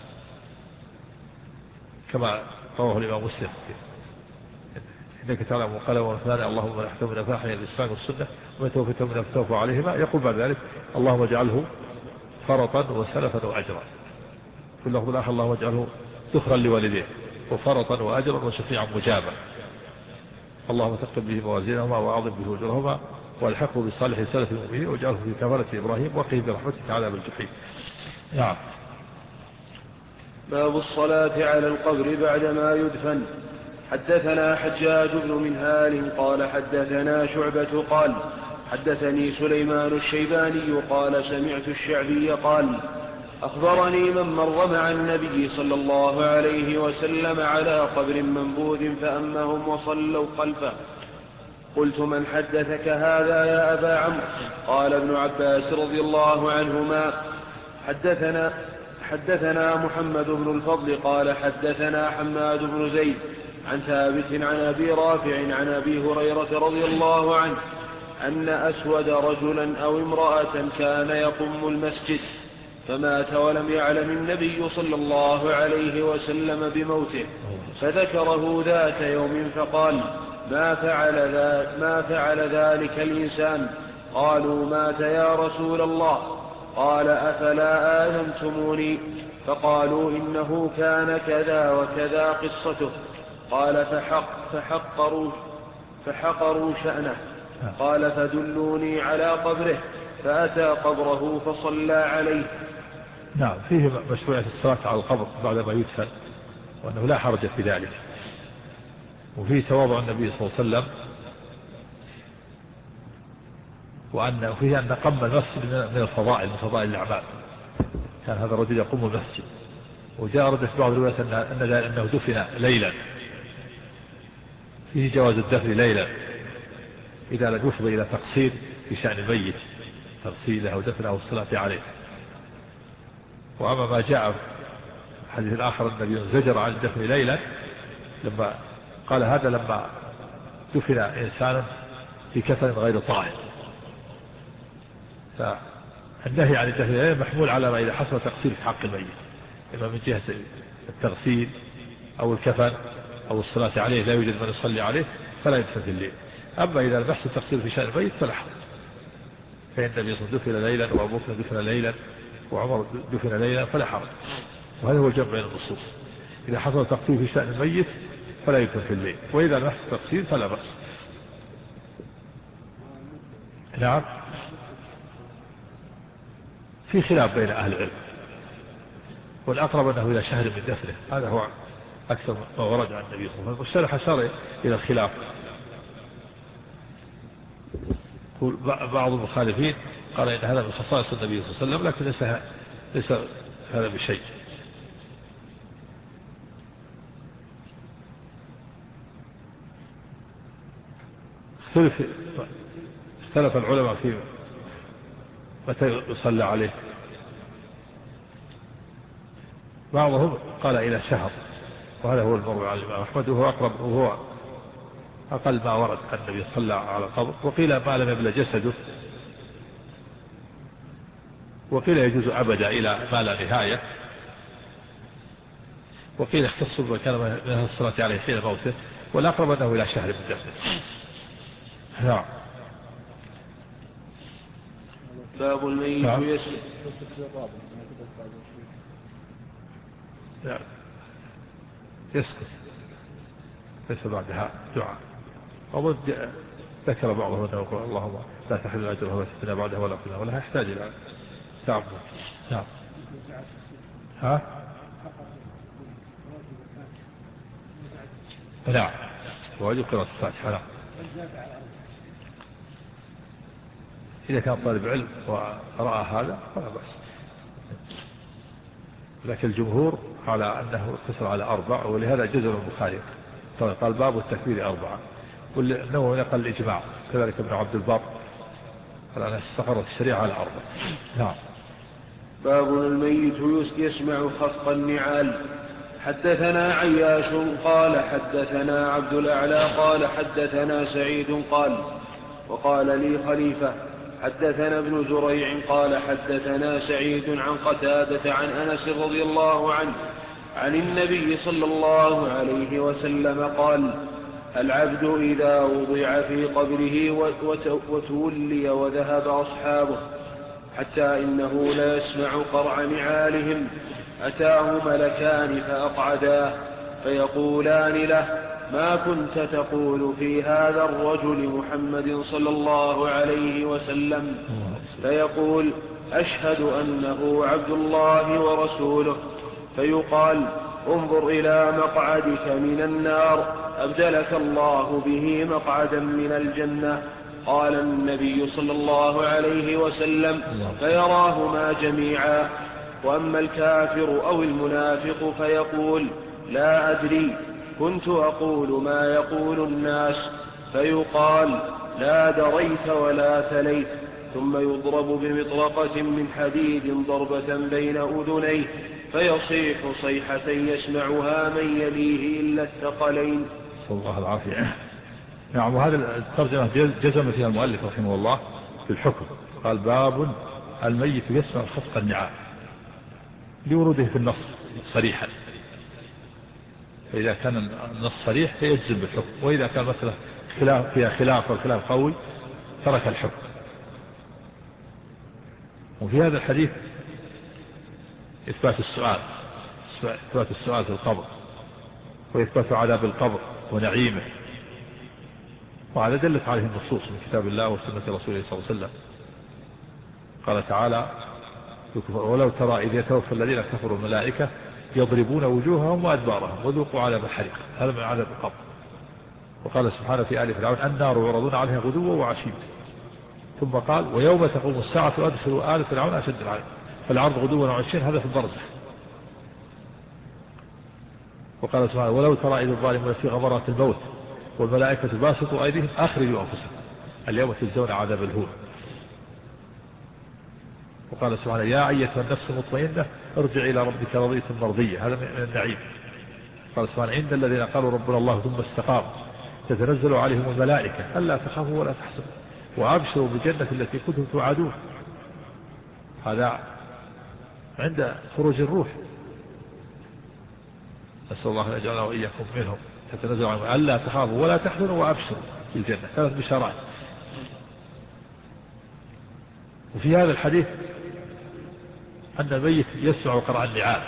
كما رواه الإمام مسلم إنك تعلم وقال وانثانا اللهم نحن من فاحيا الإسلام والسنة ومن توفيت من التوفى عليهما، يقول بعد ذلك اللهم اجعله فرطا وسلفا وأجرا. في اللفظ الآخر اللهم اجعله ذخرا لوالديه وفرطا وأجرا وشفيعا مجابا. اللهم ثقل به موازينهما وأعظم به أجرهما والحقه بصالح سلف المؤمنين واجعله في كفالة إبراهيم وقه برحمتك عذاب الجحيم. نعم. باب الصلاة على القبر بعدما يدفن. حدثنا حجاج بن منهال قال حدثنا شعبة قال حدثني سليمان الشيباني قال سمعت الشعبي قال أخبرني من مر مع النبي صلى الله عليه وسلم على قبر منبوذ فأمهم وصلوا خلفه. قلت من حدثك هذا يا أبا عمرو؟ قال ابن عباس رضي الله عنهما حدثنا محمد بن الفضل قال حدثنا حماد بن زيد عن ثابت عن أبي رافع عن أبي هريرة رضي الله عنه أن أسود رجلا أو امرأة كان يقم المسجد فمات ولم يعلم النبي صلى الله عليه وسلم بموته، فذكره ذات يوم فقال ما فعل ذلك الإنسان؟ قالوا مات يا رسول الله. قال أفلا آذنتموني؟ فقالوا إنه كان كذا وكذا قصته. قال فحقروا شأنه. قال فدلوني على قبره، فأتى قبره فصلى عليه. نعم. فيه مشروعية الصلاة على القبر بعدما يدفن وأنه لا حرج في ذلك، وفيه تواضع النبي صلى الله عليه وسلم، وأنه فيه أن قم المسجد من الفضائل، من فضائل الأعمال. كان هذا الرجل يقوم المسجد، وجاء رد في بعض الروايات أنه دفن ليلا، فيه جواز الدفن ليلا إذا لم يفضي إلى تقصير في شأن الميت، تغسيله ودفنه والصلاة عليه. وأما ما جاء في الحديث الآخر النبي زجر عن الدفن ليلا، لما قال هذا لما دفن إنسان في كفن غير طاهر، فالنهي عن الدفن ليلا محمول على ما إذا حصل تقصير في حق الميت، إما من جهة التغسيل أو الكفن أو الصلاة عليه لا يوجد من يصلي عليه فلا يدفن في الليل. أما إذا لم يحصل تقصير في شأن الميت فلا حرج، فإن النبي صلى الله عليه وسلم دفن ليلا وأبو بكر دفن ليلا وعمر دفن ليلا فلا حرج. وهذا هو الجمع بين النصوص، إذا حصل تقصير في شأن الميت فلا يدفن في الليل، وإذا لم يحصل تقصير فلا بأس. نعم. في خلاف بين أهل العلم، والأقرب أنه إلى شهر من دفنه، هذا هو أكثر ما ورد عن النبي صلى الله عليه وسلم. والشرح أشار إلى الخلاف. بعض المخالفين قال إن هذا من خصائص النبي صلى الله عليه وسلم، لكن ليس هذا بشيء. اختلف العلماء في متى يصلى عليه. بعضهم قال إلى شهر، وهذا هو المروي عن الإمام أحمد، وهو أقرب وهو أقل ما ورد أن النبي صلى على القبر. وقيل ما لم يبلى جسده، وقيل يجوز أبدا إلى ما لا نهاية، وقيل اختص بما من الصلاة عليه حين موته، والأقرب أنه إلى شهر من دفنه. نعم. باب الميت يسجد. نعم. يسكت ليس بعدها دعاء. أظن ذكر بعضهم أنه يقول اللهم لا تحل الأجر ولا تفتنا بعدها ولا فتنا، ولا يحتاج إلى تعبد. نعم. ها نعم واجب قراءة الفاتحة. نعم إذا كان طالب علم ورأى هذا فلا بأس، لكن الجمهور على أنه اقتصر على 4، ولهذا جزم البخاري قال باب التكبير 4، والنووي نقل الإجماع، كذلك ابن عبد البر قال أنها استقرت الشريعة على 4. نعم. باب الميت يسمع خفق النعال. حدثنا عياش قال حدثنا عبد الأعلى قال حدثنا سعيد قال وقال لي خليفة حدثنا ابن زريع قال حدثنا سعيد عن قتادة عن أنس رضي الله عنه عن النبي صلى الله عليه وسلم قال: العبد إذا وضع في قبره وتولي وذهب أصحابه حتى إنه ليسمع قرع نعالهم أتاه ملكان فأقعداه فيقولان له: ما كنت تقول في هذا الرجل محمد صلى الله عليه وسلم؟ فيقول: أشهد أنه عبد الله ورسوله. فيقال: انظر إلى مقعدك من النار أبدلك الله به مقعدا من الجنة. قال النبي صلى الله عليه وسلم: فيراهما جميعا. وأما الكافر أو المنافق فيقول: لا أدري، كنت أقول ما يقول الناس. فيقال: لا دريت ولا تليت. ثم يضرب بمطرقة من حديد ضربة بين أذنيه فيصيح صيحة يسمعها من يليه إلا الثقلين. صلى الله العافية. نعم. وهذا الترجمة جزم فيها المؤلف رحمه الله في الحكم، قال: باب الميت يسمع خفق النعال، لوروده في النص صريحا، فإذا كان النص صريح فيجزم بالحكم، وإذا كان مسألة فيها خلاف والخلاف قوي ترك الحكم. وفي هذا الحديث إثبات السؤال في القبر، وإثبات عذاب القبر ونعيمه، وهذا دلت عليه النصوص من كتاب الله وسنة رسوله صلى الله عليه وسلم. قال تعالى: ولو ترى إذ يتوفى الذين كفروا الملائكة يضربون وجوههم وأدبارهم وذوقوا عذاب الحريق، هذا من عذاب القبر. وقال سبحانه في آل فرعون: النار يعرضون عليها غدوا وعشيا. ثم قال: ويوم تقوم الساعة أدخلوا آل فرعون أشد العذاب. فالعرض غدوا وعشيا هذا في البرزخ. وقال سبحانه: ولو ترى إذ الظالمون في غمرات الموت والملائكة باسطوا أيديهم أخرجوا أنفسكم اليوم تجزون عذاب الهون. وقال سبحانه: يا أيتها النفس المطمئنة ارجع إلى ربك راضية مرضية، هذا من النعيم. قال سبحانه: إن الذين قالوا ربنا الله ثم استقاموا تتنزل عليهم الملائكة ألا تخافوا ولا تحزنوا وأبشروا بالجنة التي كنتم توعدون. هذا عند خروج الروح، نسأل الله أن يجعلنا وإياكم منهم. تتنزل عليهم ألا تخافوا ولا تحزنوا وأبشروا بالجنة، 3 بشارات. وفي هذا الحديث أن الميت يسمع قرع النعال،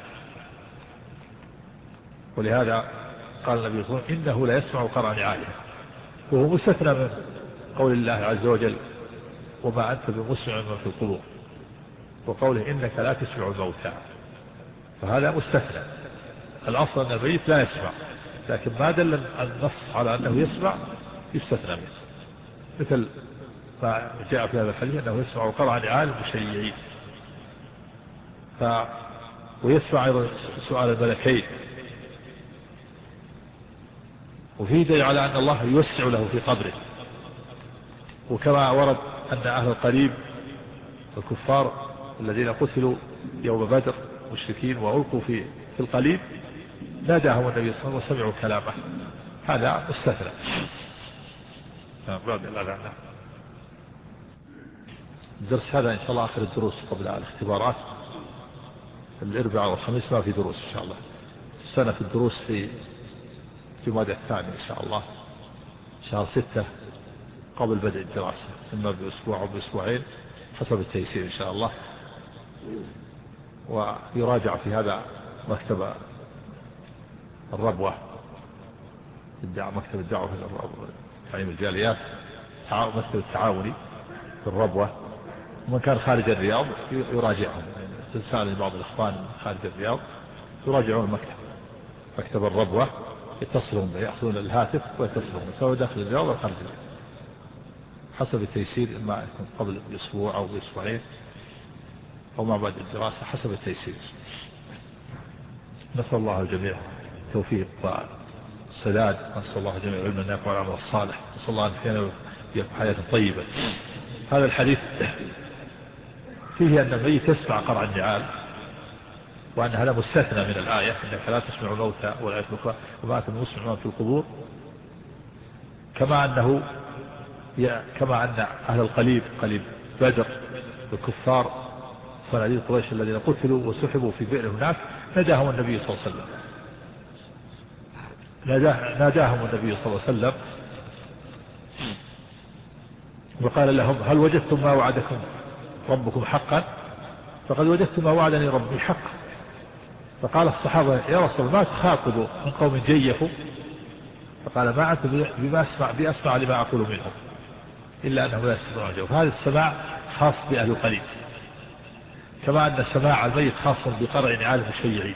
ولهذا قال النبي صلى الله عليه وسلم: إنه لا يسمع قرع نعالها، وهو مستثنى من قول الله عز وجل: وما أنت بمسمع من في القبور، وقوله: إنك لا تسمع الموتى، فهذا مستثنى. الأصل أن الميت لا يسمع، لكن ما دل النص على أنه يسمع يستثنى منه، مثل ما جاء في هذا الحديث أنه يسمع قرع نعال المشيعين، ويسمع أيضا سؤال الملكين. وفيه دليل على أن الله يوسع له في قبره، وكما ورد أن أهل القريب الكفار الذين قتلوا يوم بدر مشركين وألقوا في القليب ناداهم النبي صلى الله عليه وسلم وسمعوا كلامه، هذا مستثنى. بعد الأذان. الدرس هذا إن شاء الله آخر الدروس قبل الاختبارات، الأربعاء والخميس ما في دروس إن شاء الله. سنة الدروس في جماد الثاني إن شاء الله، شهر 6 قبل بدء الدراسة، إما بأسبوع أو بأسبوعين حسب التيسير إن شاء الله. ويراجع في هذا مكتب الربوة، مكتب الدعوة في تعليم الجاليات، مكتب التعاوني في الربوة. ومن كان خارج الرياض يراجعهم، تنسال بعض الإخوان خارج الرياض يراجعون مكتب الربوة يتصلون يأخذون الهاتف ويتصلون سواء داخل الرياض أو خارج الرياض حسب التيسير، إما يكون قبل بأسبوع أو بأسبوعين أو ما بعد الدراسة حسب التيسير. نسأل الله الجميع التوفيق والسداد، نسأل الله الجميع علما نافعا والعمل الصالح، نسأل الله أن يحيينا ويحييكم حياة طيبة. هذا الحديث فيه أن الميت يسمع قرع النعال، وأن هذا مستثنى من الآية إنك لا تسمع الموتى والآية الأخرى وما أنت مسمع في القبور، كما أن أهل القليب قليب بدر الكفار صناديد قريش الذين قتلوا وسحبوا في بئر هناك ناداهم النبي صلى الله عليه وسلم، ناداهم النبي صلى الله عليه وسلم وقال لهم هل وجدتم ما وعدكم ربكم حقا؟ فقد وجدت ما وعدني ربي حقا. فقال الصحابة يا رسول الله ما تخاطبوا من قوم جيفوا؟ فقال ما أنت بأسمع لما أقول منهم إلا أنهم لا يستطيعون الجواب. هذا السماع خاص بأهل القليب، كما أن سماع الميت خاص بقرع نعال المشيعين،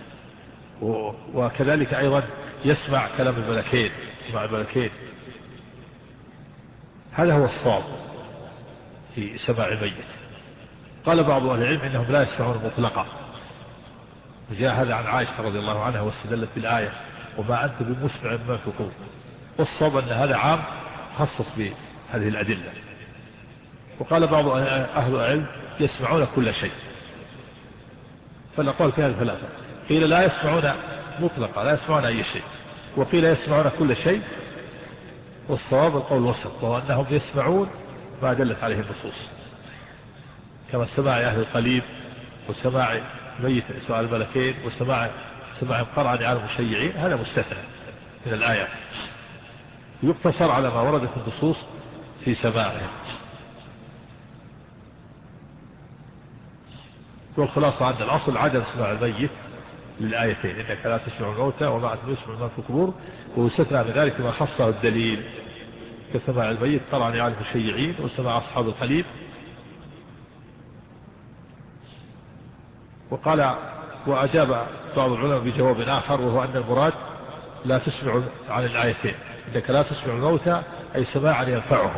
وكذلك أيضا يسمع كلام الملكين، سماع الملكين. هذا هو الصواب في سماع الميت. قال بعض أهل العلم إنهم لا يسمعون مطلقا، وجاء هذا عن عائشة رضي الله عنها واستدلت بالآية وما أنت بمسمع ما في القبور. والصواب أن هذا عام خصص بهذه الأدلة. وقال بعض أهل العلم يسمعون كل شيء، فالأقوال في هذه ثلاثة، قيل لا يسمعون مطلقا لا يسمعون أي شيء، وقيل يسمعون كل شيء، والصواب القول الوسط وهو أنهم يسمعون ما دلت عليه النصوص، كما سماع أهل القليب وسماع ميت سؤال الملكين وسماع قرع نعال المشيعين، هذا مستثنى من الآيات، يقتصر على ما وردت النصوص في سماعهم. والخلاصة أن الأصل عدم سماع الميت للآيتين إنك لا تسمع الموتى وما أنت تسمع ما في القبور، ويستثنى من ذلك ما خصه الدليل كسماع الميت قرع نعال المشيعين وسماع أصحاب القليب. وقال وأجاب بعض العلماء بجواب آخر وهو أن المراد لا تسمع عن الآيتين إنك لا تسمع الموتى أي سماعا ينفعهم.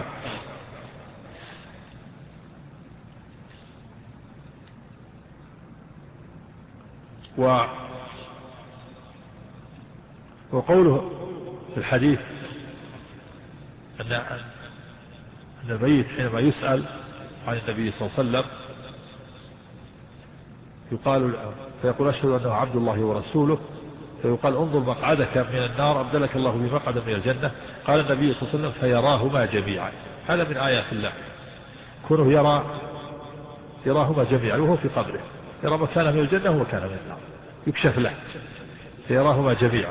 وقوله في الحديث أن الميت حينما يسأل عن النبي صلى الله عليه وسلم فيقول أشهد أنه عبد الله ورسوله، فيقال انظر مقعدك من النار أبدلك الله بمقعد من الجنة. قال النبي صلى الله عليه وسلم فيراهما جميعا. هذا من آيات الله، كونه يراهما جميعا وهو في قبره، يرى مكانه من الجنة ومكانه من النار، يكشف له فيراهما جميعا.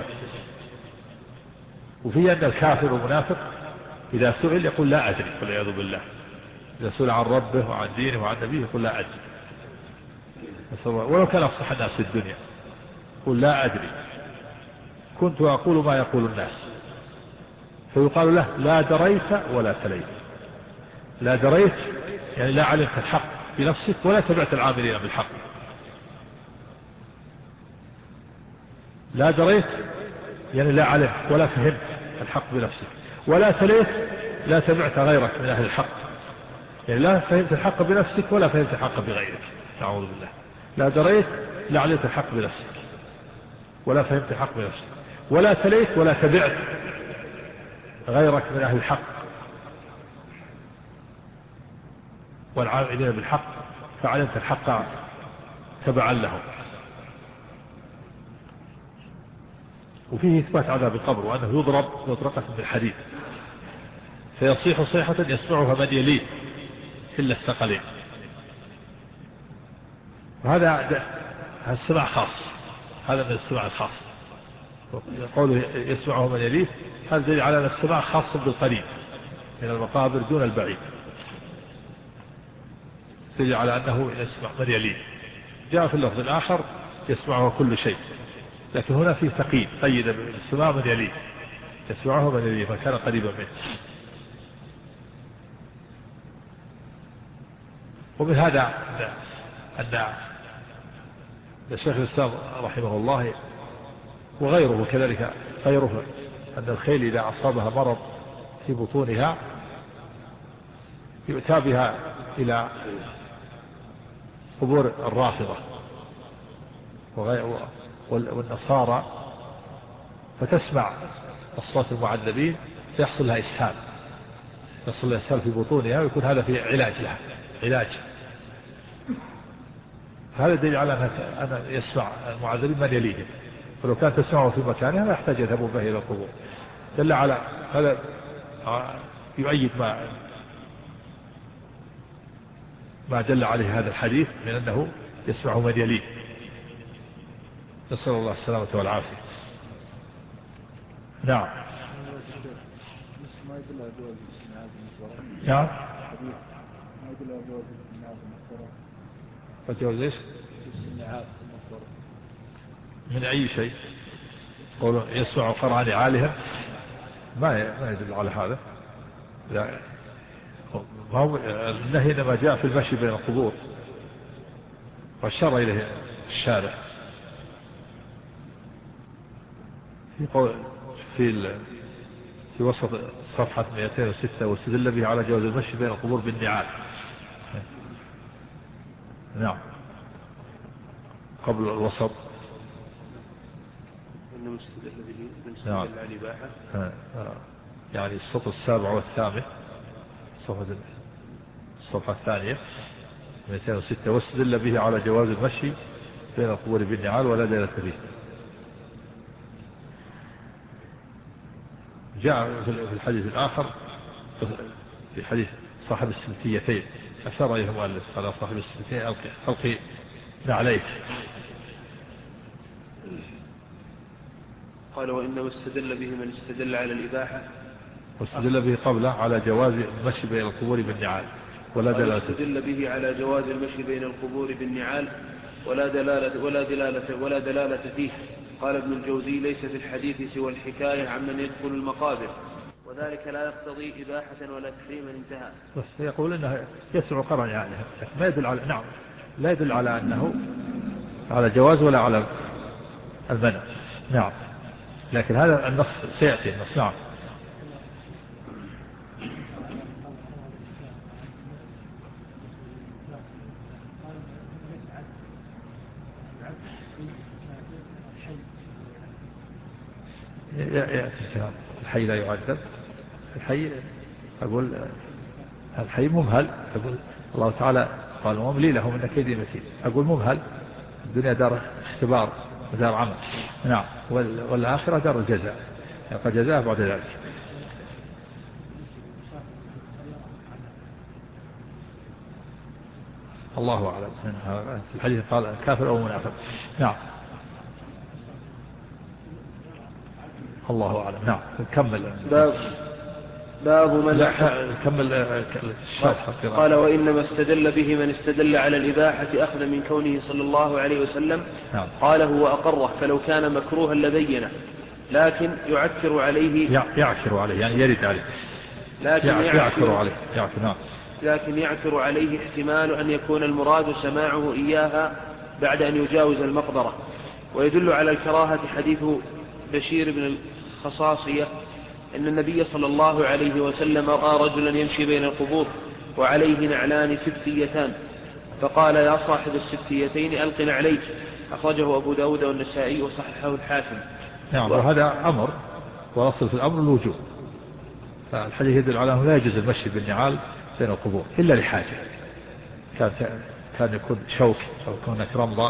وفي أن الكافر والمنافق إذا سئل يقول لا أدري والعياذ بالله، إذا سئل عن ربه وعن دينه وعن نبيه يقول لا أدري، ولو كان أفصح الناس في الدنيا يقول لا أدري كنت أقول ما يقول الناس، فيقال له لا دريت ولا تليت. لا دريت يعني لا علمت الحق بنفسك ولا تبعت العاملين بالحق. لا دريت يعني لا علمت ولا فهمت الحق بنفسك، ولا تليت لا تبعت غيرك من أهل الحق، يعني لا فهمت الحق بنفسك ولا فهمت الحق بغيرك، نعوذ بالله. لا دريت لا علمت الحق بنفسك ولا فهمت الحق بنفسك، ولا تليت ولا تبعت غيرك من أهل الحق والعاملين بالحق فعلمت الحق تبعا لهم. وفيه إثبات عذاب القبر وأنه يضرب مطرقة من الحديد فيصيح صيحة يسمعها من يليه إلا الثقلين. وهذا السمع خاص، هذا من السمع الخاص. قوله يسمعه من يليه هذا دليل على أن السمع خاص بالقريب من المقابر دون البعيد، دليل على أنه يسمع من يليه. جاء في اللفظ الآخر يسمعه كل شيء، لكن هنا فيه تقييد قيد بالسماع من يليه، يسمعه من يليه ما كان قريبا منه. ومن هذا أن الشيخ الإسلام رحمه الله وغيره كذلك غيره أن الخيل إذا أصابها مرض في بطونها يؤتى بها إلى قبور الرافضة والنصارى فتسمع أصوات المعذبين فيحصل لها إسهال، يحصل لها إسهال في بطونها ويكون هذا في علاج لها، علاج. هذا دليل على أن يسمع المعذبين من يليهم، ولو كان تسمعه في مكانها لا يحتاج يذهبوا به إلى القبور. دل على هذا، يؤيد ما دل عليه هذا الحديث من أنه يسمع من يليه. نسأل الله السلامة والعافية. نعم. نعم. فجوز ايش؟ من أي شيء؟ قولوا يسمع قرع نعالهم، ما يدل على هذا. لا، النهي إنما جاء في المشي بين القبور وأشار إليه الشارع في قول في وسط صفحة 206، واستدل به على جواز المشي بين القبور بالنعال. نعم. قبل الوسط إنه استدل به من استدل نعم. على الإباحة. يعني السطر 7 والثامن، الصفحة الثانية 206، واستدل به على جواز المشي بين القبور بالنعال ولا دليل فيه. جاء في الحديث الآخر في حديث صاحب السبتيتين أشار إليه المؤلف على صاحب السبتيتين ألقي نعليك. قال وإنما استدل به من استدل على الإباحة، واستدل به قبله على جواز المشي بين القبور بالنعال ولا دلالة. استدل به على جواز المشي بين القبور بالنعال ولا دلالة فيه. قال ابن الجوزي ليس في الحديث سوى الحكاية عمن يدخل المقابر، وذلك لا يقتضي إباحة ولا تحريما. انتهى. بس يقول إنه يسع قرن يعني، ما يدل على، نعم، لا يدل على أنه على جواز ولا على المنع. نعم، لكن هذا النص سيأتي النص. نعم. يأتي الكلام. الحي لا يعذب، الحي أقول الحي ممهل. أقول الله تعالى قال واملي لهم إن كيدي متين. أقول ممهل، الدنيا دار اختبار ودار عمل. نعم. والآخرة دار الجزاء، يبقى جزاء بعد ذلك. الله أعلم. في الحديث قال كافر أو منافق. نعم. الله أعلم. نعم. نكمل. باب من كمل الشرح. قال وإنما استدل به من استدل على الإباحة أخذ من كونه صلى الله عليه وسلم نعم. قاله وأقره، فلو كان مكروها لبينه، لكن يعكر عليه يعني يرد عليه، لكن يعكر عليه احتمال أن يكون المراد سماعه إياها بعد أن يجاوز المقبرة. ويدل على الكراهة حديث بشير بن الخصاصية أن النبي صلى الله عليه وسلم رأى رجلا يمشي بين القبور وعليه نعلان سبتيتان، فقال يا صاحب السبتيتين ألقن عليك. أخرجه أبو داود والنسائي وصححه الحاكم. نعم. وهذا أمر، وأصل في الأمر الوجوب. فالحديث يدل على أنه لا يجوز المشي بالنعال بين القبور إلا لحاجة، كان يكون شوك أو يكون رمضة،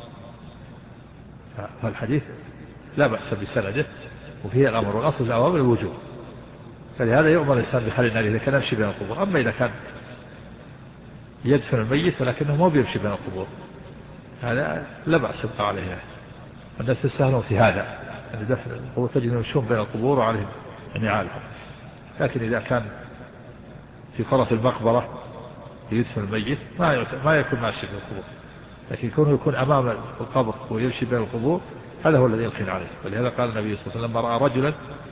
فالحديث لا بأس بسنده وفيه الأمر، والأصل الأوامر الوجوب. فلهذا يؤمر الإنسان بخلي النار إذا كان يمشي بين القبور. أما إذا كان يدفن الميت ولكنه ما بيمشي بين القبور، هذا لا بأس عليه. الناس يستهلون في هذا، أن دفن القبور تجد يمشون بين القبور وعليهم نعالهم. لكن إذا كان في طرف المقبرة يدفن الميت ما يكون ماشي بين القبور، لكن يكون أمام القبر ويمشي بين القبور، هذا هو الذي يلقن عليه. ولهذا قال النبي صلى الله عليه وسلم رأى رجلا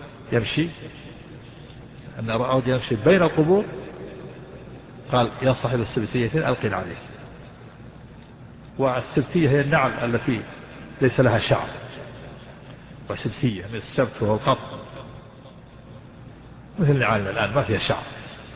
يمشي بين القبور قال يا صاحب السبتية ألقن عليه. والسبتية هي النعل التي ليس لها شعر، وسبتية مثل السبت وهو القط، مثل نعالنا الآن ما فيها شعر.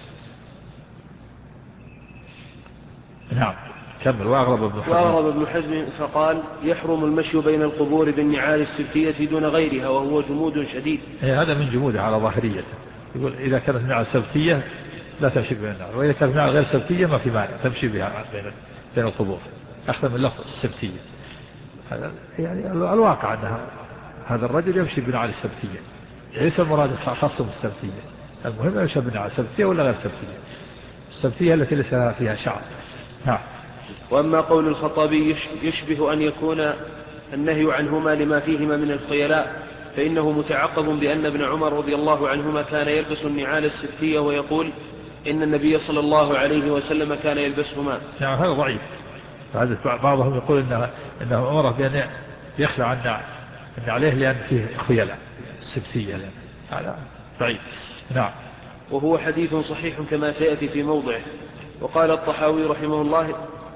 نعم كمل. وأغرب ابن حزم فقال يحرم المشي بين القبور بالنعال السبتية دون غيرها وهو جمود شديد. هذا من جموده على ظاهريته. يقول إذا كانت نعال سبتية لا تمشي بين النعال، وإذا كانت نعال غير سبتية ما في مانع تمشي بها بين القبور، أخذ من لفظ السبتية. يعني الواقع أن هذا الرجل يمشي بنعال السبتية، ليس المراد خاصة بالسبتية، المهم يمشي بنعال سبتية ولا غير سبتية، السبتية التي ليس فيها شعر. نعم. وأما قول الخطابي يشبه أن يكون النهي عنهما لما فيهما من الخيلاء، فإنه متعقب بأن ابن عمر رضي الله عنهما كان يلبس النعال السبتية ويقول إن النبي صلى الله عليه وسلم كان يلبسهما. نعم هذا ضعيف. بعضهم يقول إنه أمره بأن يخلع عن عليه لأن فيه خيلاء السبتية، هذا ضعيف. نعم. وهو حديث صحيح كما سيأتي في موضعه. وقال الطحاوي رحمه الله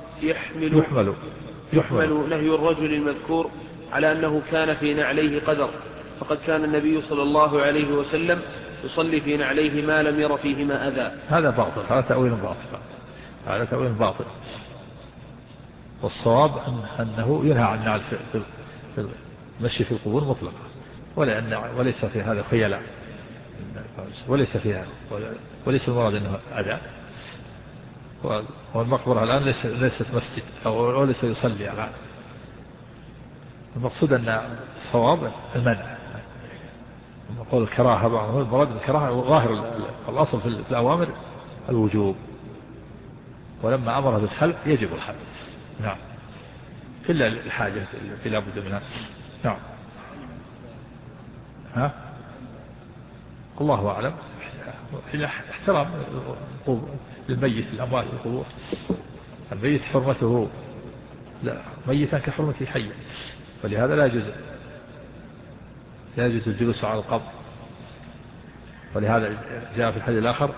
يحمل نهي الرجل المذكور على أنه كان في نعليه قدر، فقد كان النبي صلى الله عليه وسلم يصلي في نعليه ما لم ير فيهما أذى. هذا باطل، هذا تأويل باطل. والصواب أنه ينهى عن النعل في المشي في القبور مطلقا، وليس في هذا خيلاء، وليس فيها، وليس المراد أنه أذى. والمقبرة الآن ليست مسجد أو ليس يصلي على. المقصود أن الصواب المنع. نقول الكراهة، بعضهم المراد الكراهة ظاهر الأصل في الأوامر الوجوب، ولما أمر بالخلق يجب الخلق. نعم إلا الحاجة التي لا بد منها. نعم. الله أعلم. احترام الميت، الأموات في القبور. الميت حرمته لا ميتا كحرمته حيا، ولهذا لا يجوز الجلوس على القبر. ولهذا جاء في الحديث الآخر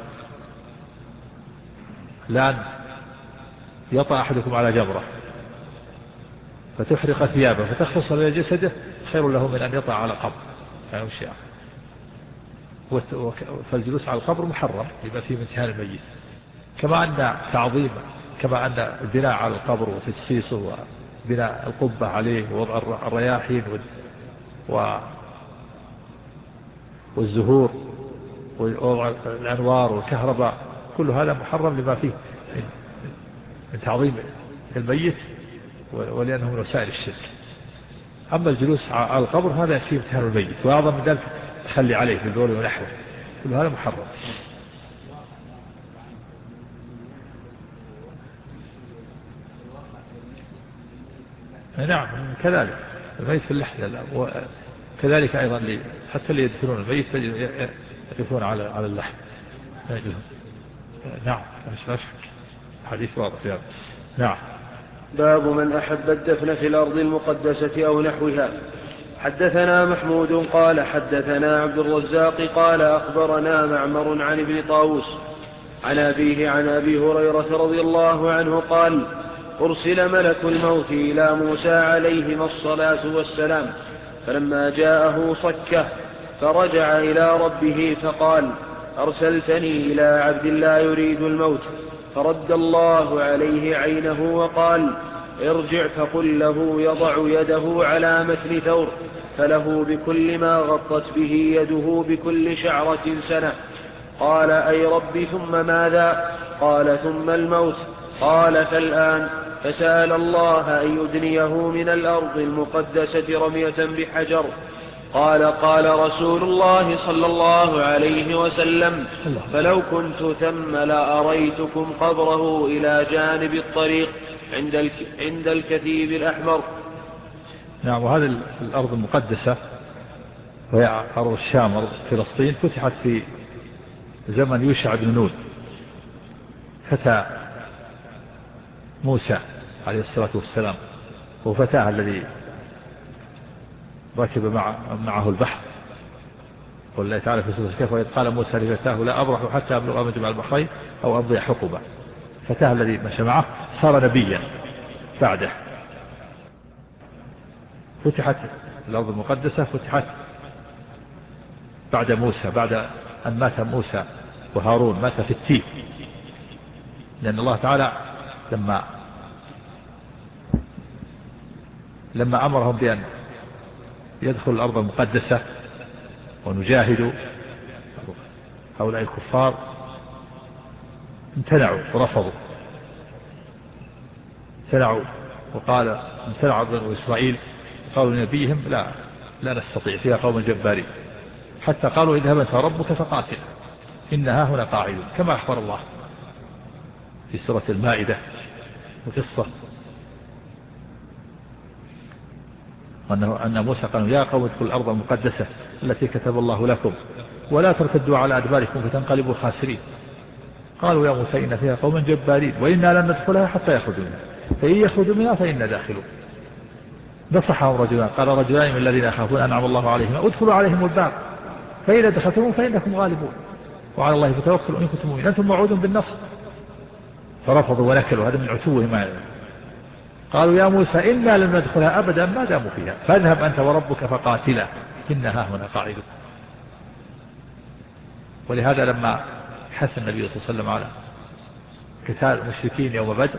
لأن يطأ أحدكم على جمرة فتحرق ثيابه فتخلص إلى جسده خير له من أن يطأ على قبر فيمشي. فالجلوس على القبر محرم لما فيه من امتهان الميت، كما أن البناء على القبر وتجسيسه وبناء القبة عليه ووضع الرياحين والزهور ووضع الأنوار والكهرباء، كل هذا محرم لما فيه من تعظيم الميت ولأنه من وسائل الشرك. أما الجلوس على القبر هذا فيه امتهان الميت، وأعظم من ذلك تخلي عليه في البول ونحوه، كل هذا محرم. نعم كذلك الميت في اللحد، وكذلك أيضا حتى اللي يدفنون الميت يقفون على اللحد. نعم مش حديث واضح يعني. نعم. باب من أحب الدفن في الأرض المقدسة أو نحوها. حدثنا محمود قال حدثنا عبد الرزاق قال أخبرنا معمر عن ابن طاووس عن أبيه عن أبي هريرة رضي الله عنه قال أرسل ملك الموت إلى موسى عليهما الصلاة والسلام، فلما جاءه صكه فرجع إلى ربه فقال أرسلتني إلى عبد لا يريد الموت، فرد الله عليه عينه وقال ارجع فقل له يضع يده على متن ثور فله بكل ما غطت به يده بكل شعرة سنة. قال أي رب ثم ماذا؟ قال ثم الموت. قال فالآن؟ فسأل الله أن يدنيه من الأرض المقدسة رمية بحجر. قال رسول الله صلى الله عليه وسلم فلو كنت ثم لأريتكم قبره إلى جانب الطريق عند الكثيب الأحمر. نعم. وهذه الأرض المقدسة وهي أرض الشام أرض فلسطين فتحت في زمن يوشع بن نون فتى موسى عليه الصلاة والسلام، وفتاه الذي ركب معه البحر. والله تعالى في سورة الكهف وإذ قال موسى لفتاه لا أبرح حتى أبلغ مجمع البحرين أو أمضي حقبة. فتاه الذي مشى معه صار نبيا بعده. فتحت الأرض المقدسة فتحت بعد موسى، بعد أن مات موسى وهارون، مات في التيه، لأن الله تعالى لما أمرهم بأن يدخلوا الأرض المقدسة ونجاهدوا هؤلاء الكفار امتنعوا ورفضوا، وقال امتنع بنو إسرائيل، قالوا لنبيهم لا نستطيع، فيها قوم جبارين، حتى قالوا اذهب أنت وربك فقاتل إنها هنا قاعدون، كما أخبر الله في سورة المائدة وقصة أن موسى قال يا قوم ادخلوا الأرض المقدسة التي كتب الله لكم ولا ترتدوا على أدباركم فتنقلبوا خاسرين. قالوا يا موسى إن فيها قوما جبارين وإنا لن ندخلها حتى يخرجوا منها فإن يخرجوا منها فإنا داخلون. نصحهم رجلان، قال رجلان من الذين يخافون أنعم الله عليهم ادخلوا عليهم الباب فإذا دخلتم فإنكم غالبون وعلى الله فتوكلوا إن كنتم مؤمنين أنتم موعودون بالنصر. فرفضوا ونكلوا، هذا من عتوهم ما يعلم. قالوا يا موسى إنا لن ندخلها أبدا ما داموا فيها فاذهب أنت وربك فقاتلا إنها هنا قاعدون. ولهذا لما حث النبي صلى الله عليه وسلم على قتال المشركين يوم بدر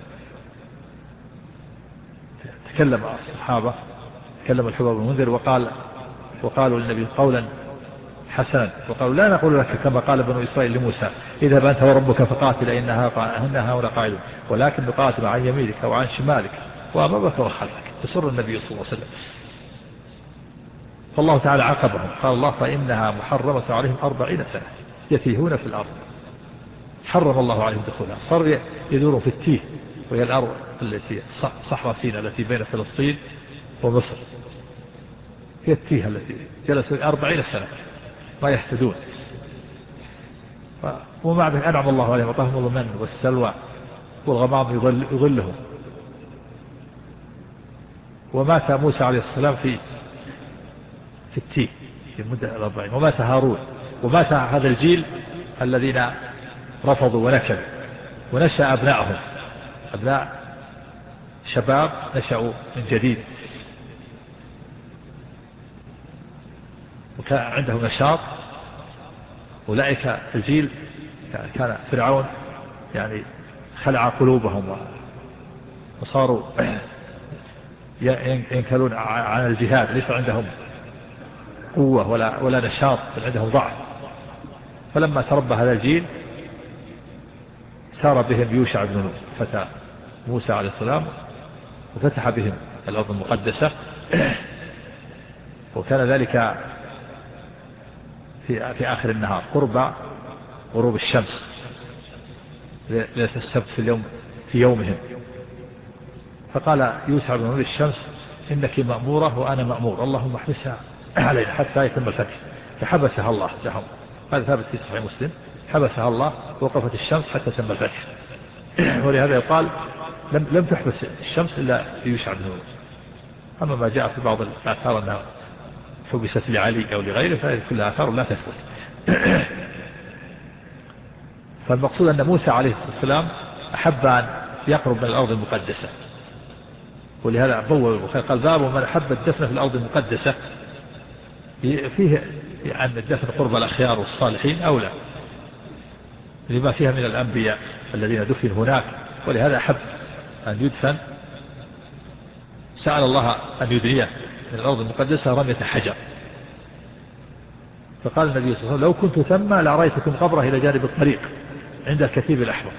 تكلم الصحابة، تكلم الحباب بن المنذر وقالوا للنبي قولا حسنا، وقالوا لا نقول لك كما قال بنو إسرائيل لموسى اذهب أنت وربك فقاتل إنها هنا قاعدون، ولكن نقاتل عن يمينك وعن شمالك وأمامك وخلفك. يسر النبي صلى الله عليه وسلم. فالله تعالى عاقبهم، قال الله فإنها محرمة عليهم 40 سنة يتيهون في الأرض، حرم الله عليهم دخولها. صار يدوروا في التيه، وهي الأرض التي صحراء سيناء التي بين فلسطين ومصر، هي التيه التي جلسوا 40 سنة ما يهتدون. ومع ذلك أنعم الله عليهم وطههم المن والسلوى والغمام يظلهم. ومات موسى عليه السلام في التيه في مدة 40، ومات هارون، ومات هذا الجيل الذين رفضوا ونكلوا، ونشأ أبنائهم، أبناء شباب نشأوا من جديد وكان عندهم نشاط. أولئك الجيل كان فرعون يعني خلع قلوبهم وصاروا ينكلون عن الجهاد، ليس عندهم قوة ولا نشاط، بل عندهم ضعف. فلما تربى هذا الجيل سار بهم يوشع بن نون فتى موسى عليه السلام وفتح بهم الأرض المقدسة. وكان ذلك في آخر النهار قرب غروب الشمس ليلة السبت في يومهم. فقال يوسع بن نون للشمس إنك مأمورة وأنا مأمور، اللهم احبسها علينا حتى يتم الفتح. فحبسها الله لهم، هذا ثابت في صحيح مسلم، حبسها الله ووقفت الشمس حتى تم الفتح. ولهذا يقال لم تحبس الشمس إلا يوشع بن نون. أما ما جاء في بعض الآثار أنها حبست لعلي أو لغيره فهذه كلها آثار لا تثبت. فالمقصود أن موسى عليه السلام أحب أن يقرب من الأرض المقدسة، ولهذا بوّب البخاري قال باب من أحب الدفن في الأرض المقدسة، فيه أن الدفن قرب الأخيار والصالحين أولى لما فيها من الأنبياء الذين دفن هناك، ولهذا أحب أن يدفن. سأل الله أن يدنيه من الأرض المقدسة رمية حجر، فقال النبي صلى الله عليه وسلم لو كنت ثم لأريتكم قبره إلى جانب الطريق عند الكثيب الأحمر.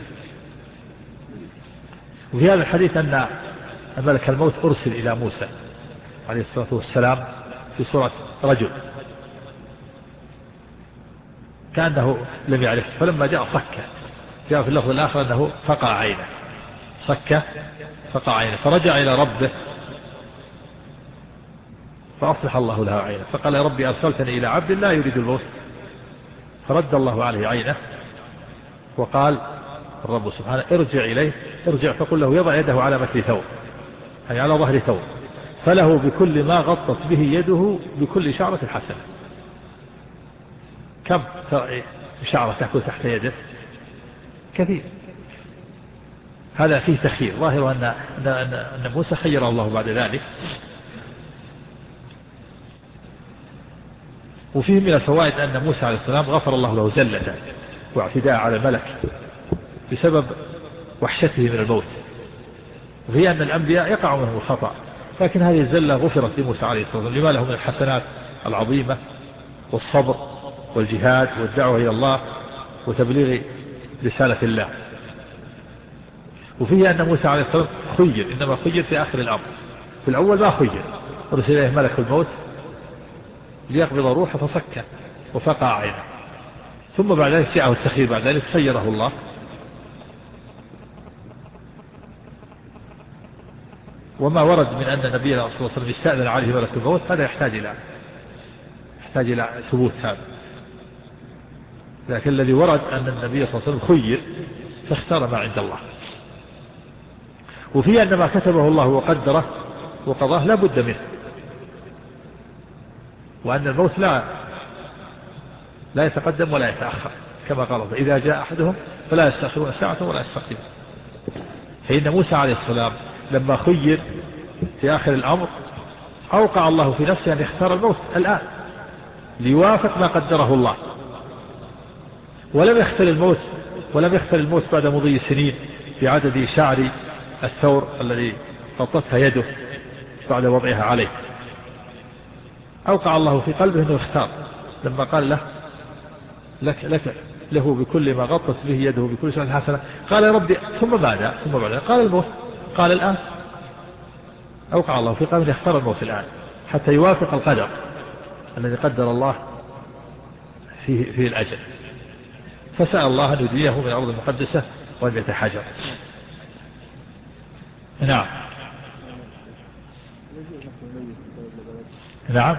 وفي هذا الحديث أن ملك الموت أرسل إلى موسى عليه الصلاة والسلام في صورة رجل كأنه لم يعرف، فلما جاء صكه، جاء في اللفظ الآخر أنه فقع عينه، صكه فقع عينه، فرجع إلى ربه فأصلح الله له عينه، فقال يا ربي أرسلتني إلى عبد لا يريد الموت، فرد الله عليه عينه. وقال الرب سبحانه ارجع فقل له يضع يده على متن ثوب، أي على ظهر ثوب، فله بكل ما غطت به يده بكل شعرة حسنة. كم شعرة تأكل تحت يده؟ كثير. هذا فيه تخيير، ظاهر أن موسى خير الله بعد ذلك وفيه من الفوائد أن موسى عليه السلام غفر الله له زلة واعتداء على الملك بسبب وحشته من الموت، وهي أن الأنبياء يقع منهم الخطأ، لكن هذه الزلة غفرت لموسى عليه السلام لما له من الحسنات العظيمة والصبر والجهاد والدعوة إلى الله وتبليغ رسالة الله. وفيه أن موسى عليه السلام خير، إنما خير في آخر الأمر، في الأول ما خير، أرسل إليه ملك الموت ليقبض روحه ففك وفقع عينه، ثم بعد ذلك جاءه التخيير، بعد ذلك خيره الله. وما ورد من أن نبينا صلى الله عليه وسلم يستأذن عليه ملك الموت هذا يحتاج إلى ثبوت هذا، لكن الذي ورد أن النبي صلى الله عليه وسلم خير فاختار ما عند الله. وفي أن ما كتبه الله وقدره وقضاه لا بد منه، وأن الموت لا يتقدم ولا يتأخر، كما قال الله إذا جاء أحدهم فلا يستأخرون ساعة ولا يستقدمون. فإن موسى عليه السلام لما خير في آخر الأمر أوقع الله في نفسه أن يختار الموت الآن ليوافق ما قدره الله، ولم يختار الموت بعد مضي سنين بعدد شعر الثور الذي غطتها يده بعد وضعها عليه. أوقع الله في قلبه أنه اختار لما قال له بكل ما غطت به يده بكل سنة حسنة، قال يا ربي ثم ماذا؟ ثم بعد قال الموت، قال الآن. أوقع الله في قلبه يختار الموت الآن حتى يوافق القدر الذي قدر الله فيه الأجل، فسأل الله أن يدنيه من الأرض المقدسة وأن يتحجر. نعم نعم.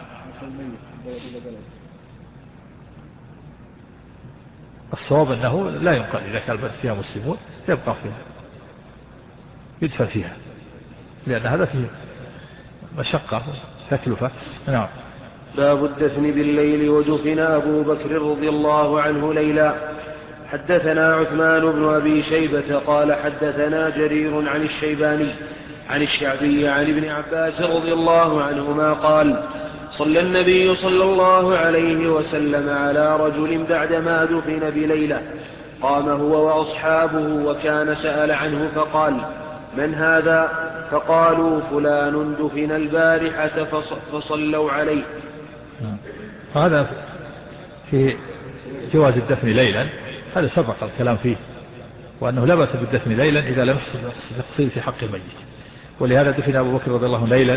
الصواب أنه لا ينقل إذا كان البلد فيها مسلمون يبقى فيها يدفن فيها، لأن هذا فيه مشقة تكلفة. نعم. باب الدفن بالليل. ودفن أبو بكر رضي الله عنه ليلا. حدثنا عثمان بن أبي شيبة قال حدثنا جرير عن الشيباني عن الشعبي عن ابن عباس رضي الله عنهما قال صلى النبي صلى الله عليه وسلم على رجل بعدما دفن بليلة، قام هو وأصحابه وكان سأل عنه فقال من هذا؟ فقالوا فلان دفن البارحة فصلوا عليه. هذا في جواز الدفن ليلا، هذا سبق الكلام فيه، وأنه لا بأس بالدفن ليلا إذا لم يحصل تقصير في حق الميت. ولهذا دفن أبو بكر رضي الله عنه ليلا،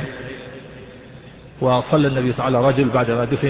وصلى النبي صلى الله عليه وسلم رجل بعدما دفن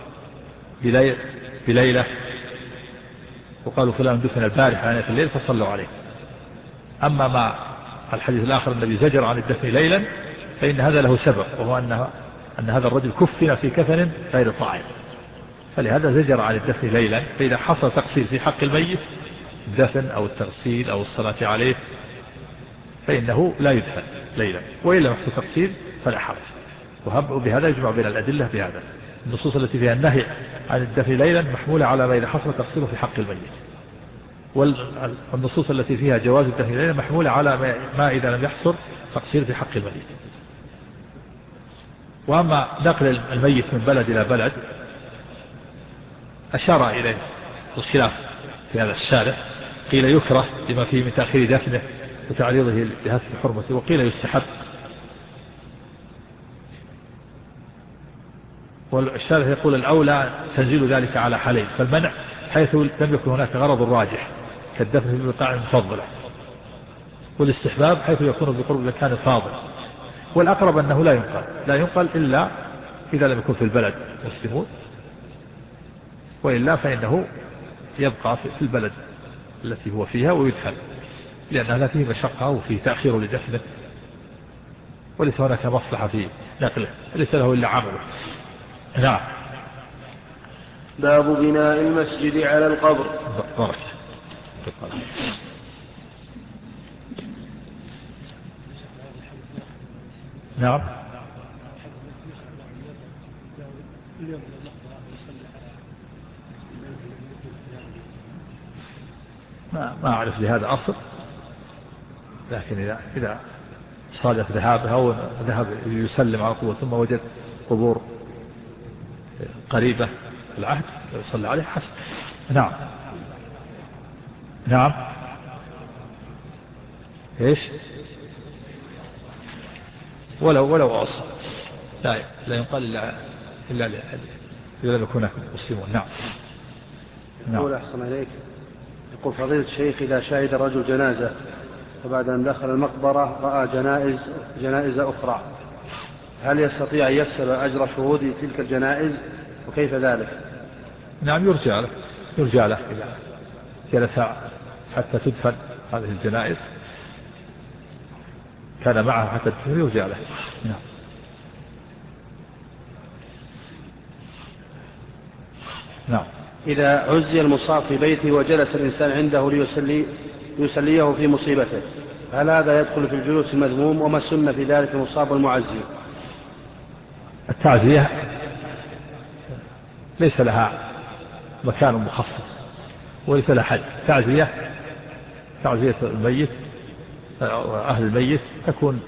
بليلة وقالوا فلان دفن البارحة يعني في الليل فصلوا عليه. أما مع الحديث الآخر النبي زجر عن الدفن ليلا فإن هذا له سبب، وهو أن هذا الرجل كفن في كفن غير طائل، فلهذا زجر عن الدفن ليلا. فإذا حصل تقصير في حق الميت الدفن أو التغسيل أو الصلاة عليه فإنه لا يدفن ليلا، وإن لم يحصل تقصير فلا حرج. وبهذا يجمع بين الأدلة بهذا. النصوص التي فيها النهي عن الدفن ليلا محمولة على ما إذا حصل تقصير في حق الميت، والنصوص التي فيها جواز الدفن ليلا محمولة على ما إذا لم يحصل تقصير في حق الميت. وأما نقل الميت من بلد إلى بلد أشار إليه الخلاف في هذا الشارع، قيل يكره لما فيه من تأخير دفنه وتعريضه لهذه الحرمة، وقيل يستحب. والشارع يقول الأولى تنزيل ذلك على حالين، فالمنع حيث لم يكن هناك غرض راجح كالدفن في البقاع المفضلة، والاستحباب حيث يكون بقرب المكان الفاضل. والأقرب أنه لا ينقل إلا إذا لم يكن في البلد مسلمون، وإلا فإنه يبقى في البلد التي هو فيها ويدفن، لأنها لا فيه مشقة وفيه تأخير لدفنه، وليس هناك مصلحة في نقله، ليس له إلا عمله. نعم. باب بناء المسجد على القبر. بارك. نعم. ما أعرف لهذا أصل، لكن إذا صادف ذهابها أو ذهب يسلم على قبور ثم وجد قبور قريبة العهد يصلى عليه حسن. نعم. نعم. إيش؟ ولو أعصى لا ينقل إلا لم يكون مسلمون. نعم. يقول أحسن إليك، يقول فضيلة الشيخ إذا شهد الرجل جنازة وبعد أن دخل المقبرة رأى جنائز أخرى، هل يستطيع أن يكسب أجر شهود تلك الجنائز وكيف ذلك؟ نعم يرجع له إذا جلس حتى تدفن هذه الجنائز، كان معه حتى تدفن يرجع له. نعم. نعم. إذا عزي المصاب في بيته وجلس الإنسان عنده ليسليه في مصيبته، هل هذا يدخل في الجلوس المذموم؟ وما السنة في ذلك المصاب والمعزي؟ التعزية ليس لها مكان مخصص وليس لها حد. تعزية الميت أهل الميت تكون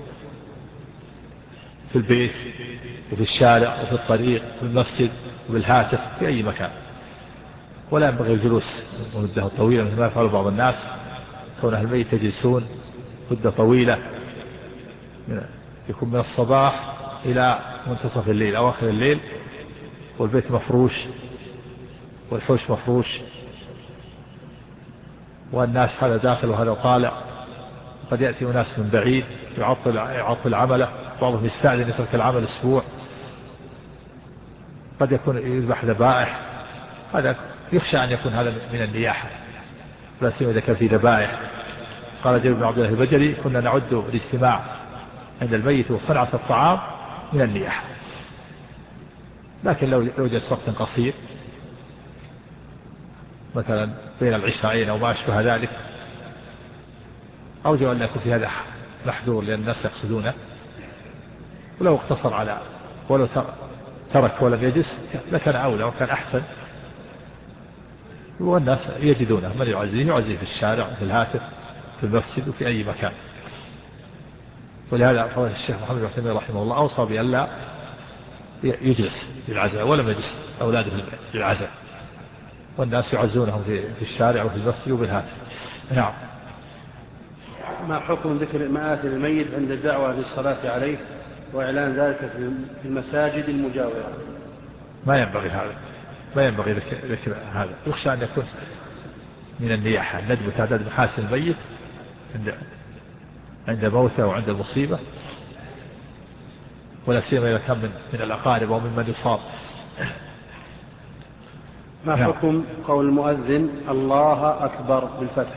في البيت وفي الشارع وفي الطريق وفي المسجد وبالهاتف في أي مكان، ولا ينبغي الجلوس مدة طويلة مثل ما يفعل بعض الناس، كون أهل الميت يجلسون مدة طويلة يكون من الصباح إلى منتصف الليل أو آخر الليل والبيت مفروش والحوش مفروش والناس هذا داخل وهذا طالع، قد يأتي ناس من بعيد يعطل عمله، بعضهم يستعجل يترك العمل أسبوع، قد يكون يذبح ذبائح، هذا يخشى أن يكون هذا من النياحة، لا سيما إذا كان في ذبائح. قال جابر بن عبد الله البجلي كنا نعد الاجتماع عند الميت وصنعة الطعام من النياحة، لكن لو جلس وقت قصير مثلا بين العشاءين أو ما أشبه ذلك، أرجو أن يكون في هذا محذور لأن الناس يقصدونه، ولو اقتصر على ولو ترك ولم يجلس لكان أولى وكان أحسن، والناس يجدونه من يعزيه في الشارع في الهاتف في المسجد وفي أي مكان. ولهذا قال الشيخ محمد بن عثيمين رحمه الله أوصى بأن لا يجلس للعزاء ولم يجلس أولاده للعزاء، والناس يعزونهم في الشارع وفي المسجد وبالهاتف. نعم. ما حكم ذكر مآثر الميت عند الدعوة للصلاة عليه وإعلان ذلك في المساجد المجاورة؟ ما ينبغي ذكر هذا، يخشى أن يكون من النياحة، ندب تعداد محاسن الميت عند موته وعند المصيبة، ولا سيما إذا كان من الأقارب أو ممن يصاب. ما حكم قول المؤذن الله أكبر بالفتح؟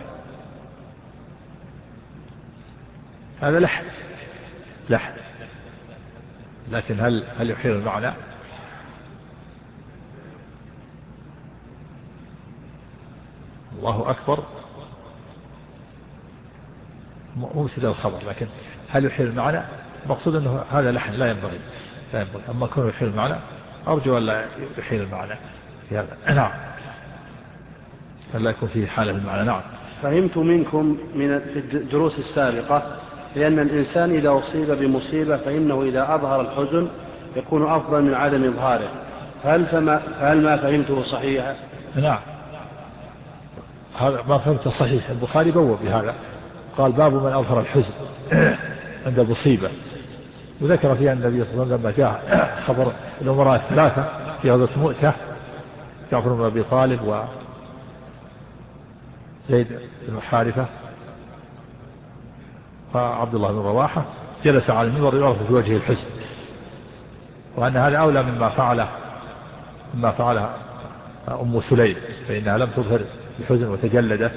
هذا لحن، لكن هل يحيل المعنى؟ الله أكبر مبتدا وخبر، لكن هل يحيل المعنى؟ مقصود أنه هذا لحن لا ينبغي. أما كونه يحيل المعنى أرجو أن لا يحيل المعنى في هذا. نعم. لا يكون فيه حالة المعنى. نعم. فهمت منكم في الدروس السابقة لأن الإنسان إذا أصيب بمصيبة فإنه إذا أظهر الحزن يكون أفضل من عدم إظهاره، هل ما فهمته صحيح؟ نعم، هذا ما فهمته صحيح. البخاري بوب بهذا، قال باب من أظهر الحزن عند المصيبة، وذكر فيها النبي صلى الله عليه وسلم لما جاء خبر الأمراء الثلاثة في غزوة مؤتة، جعفر بن أبي طالب وزيد بن حارثة وعبد الله بن رواحة، جلس على المنبر يعرف في وجهه الحزن، وأن هذا أولى مما فعله أم سليم، فإنها لم تظهر الحزن وتجلدت،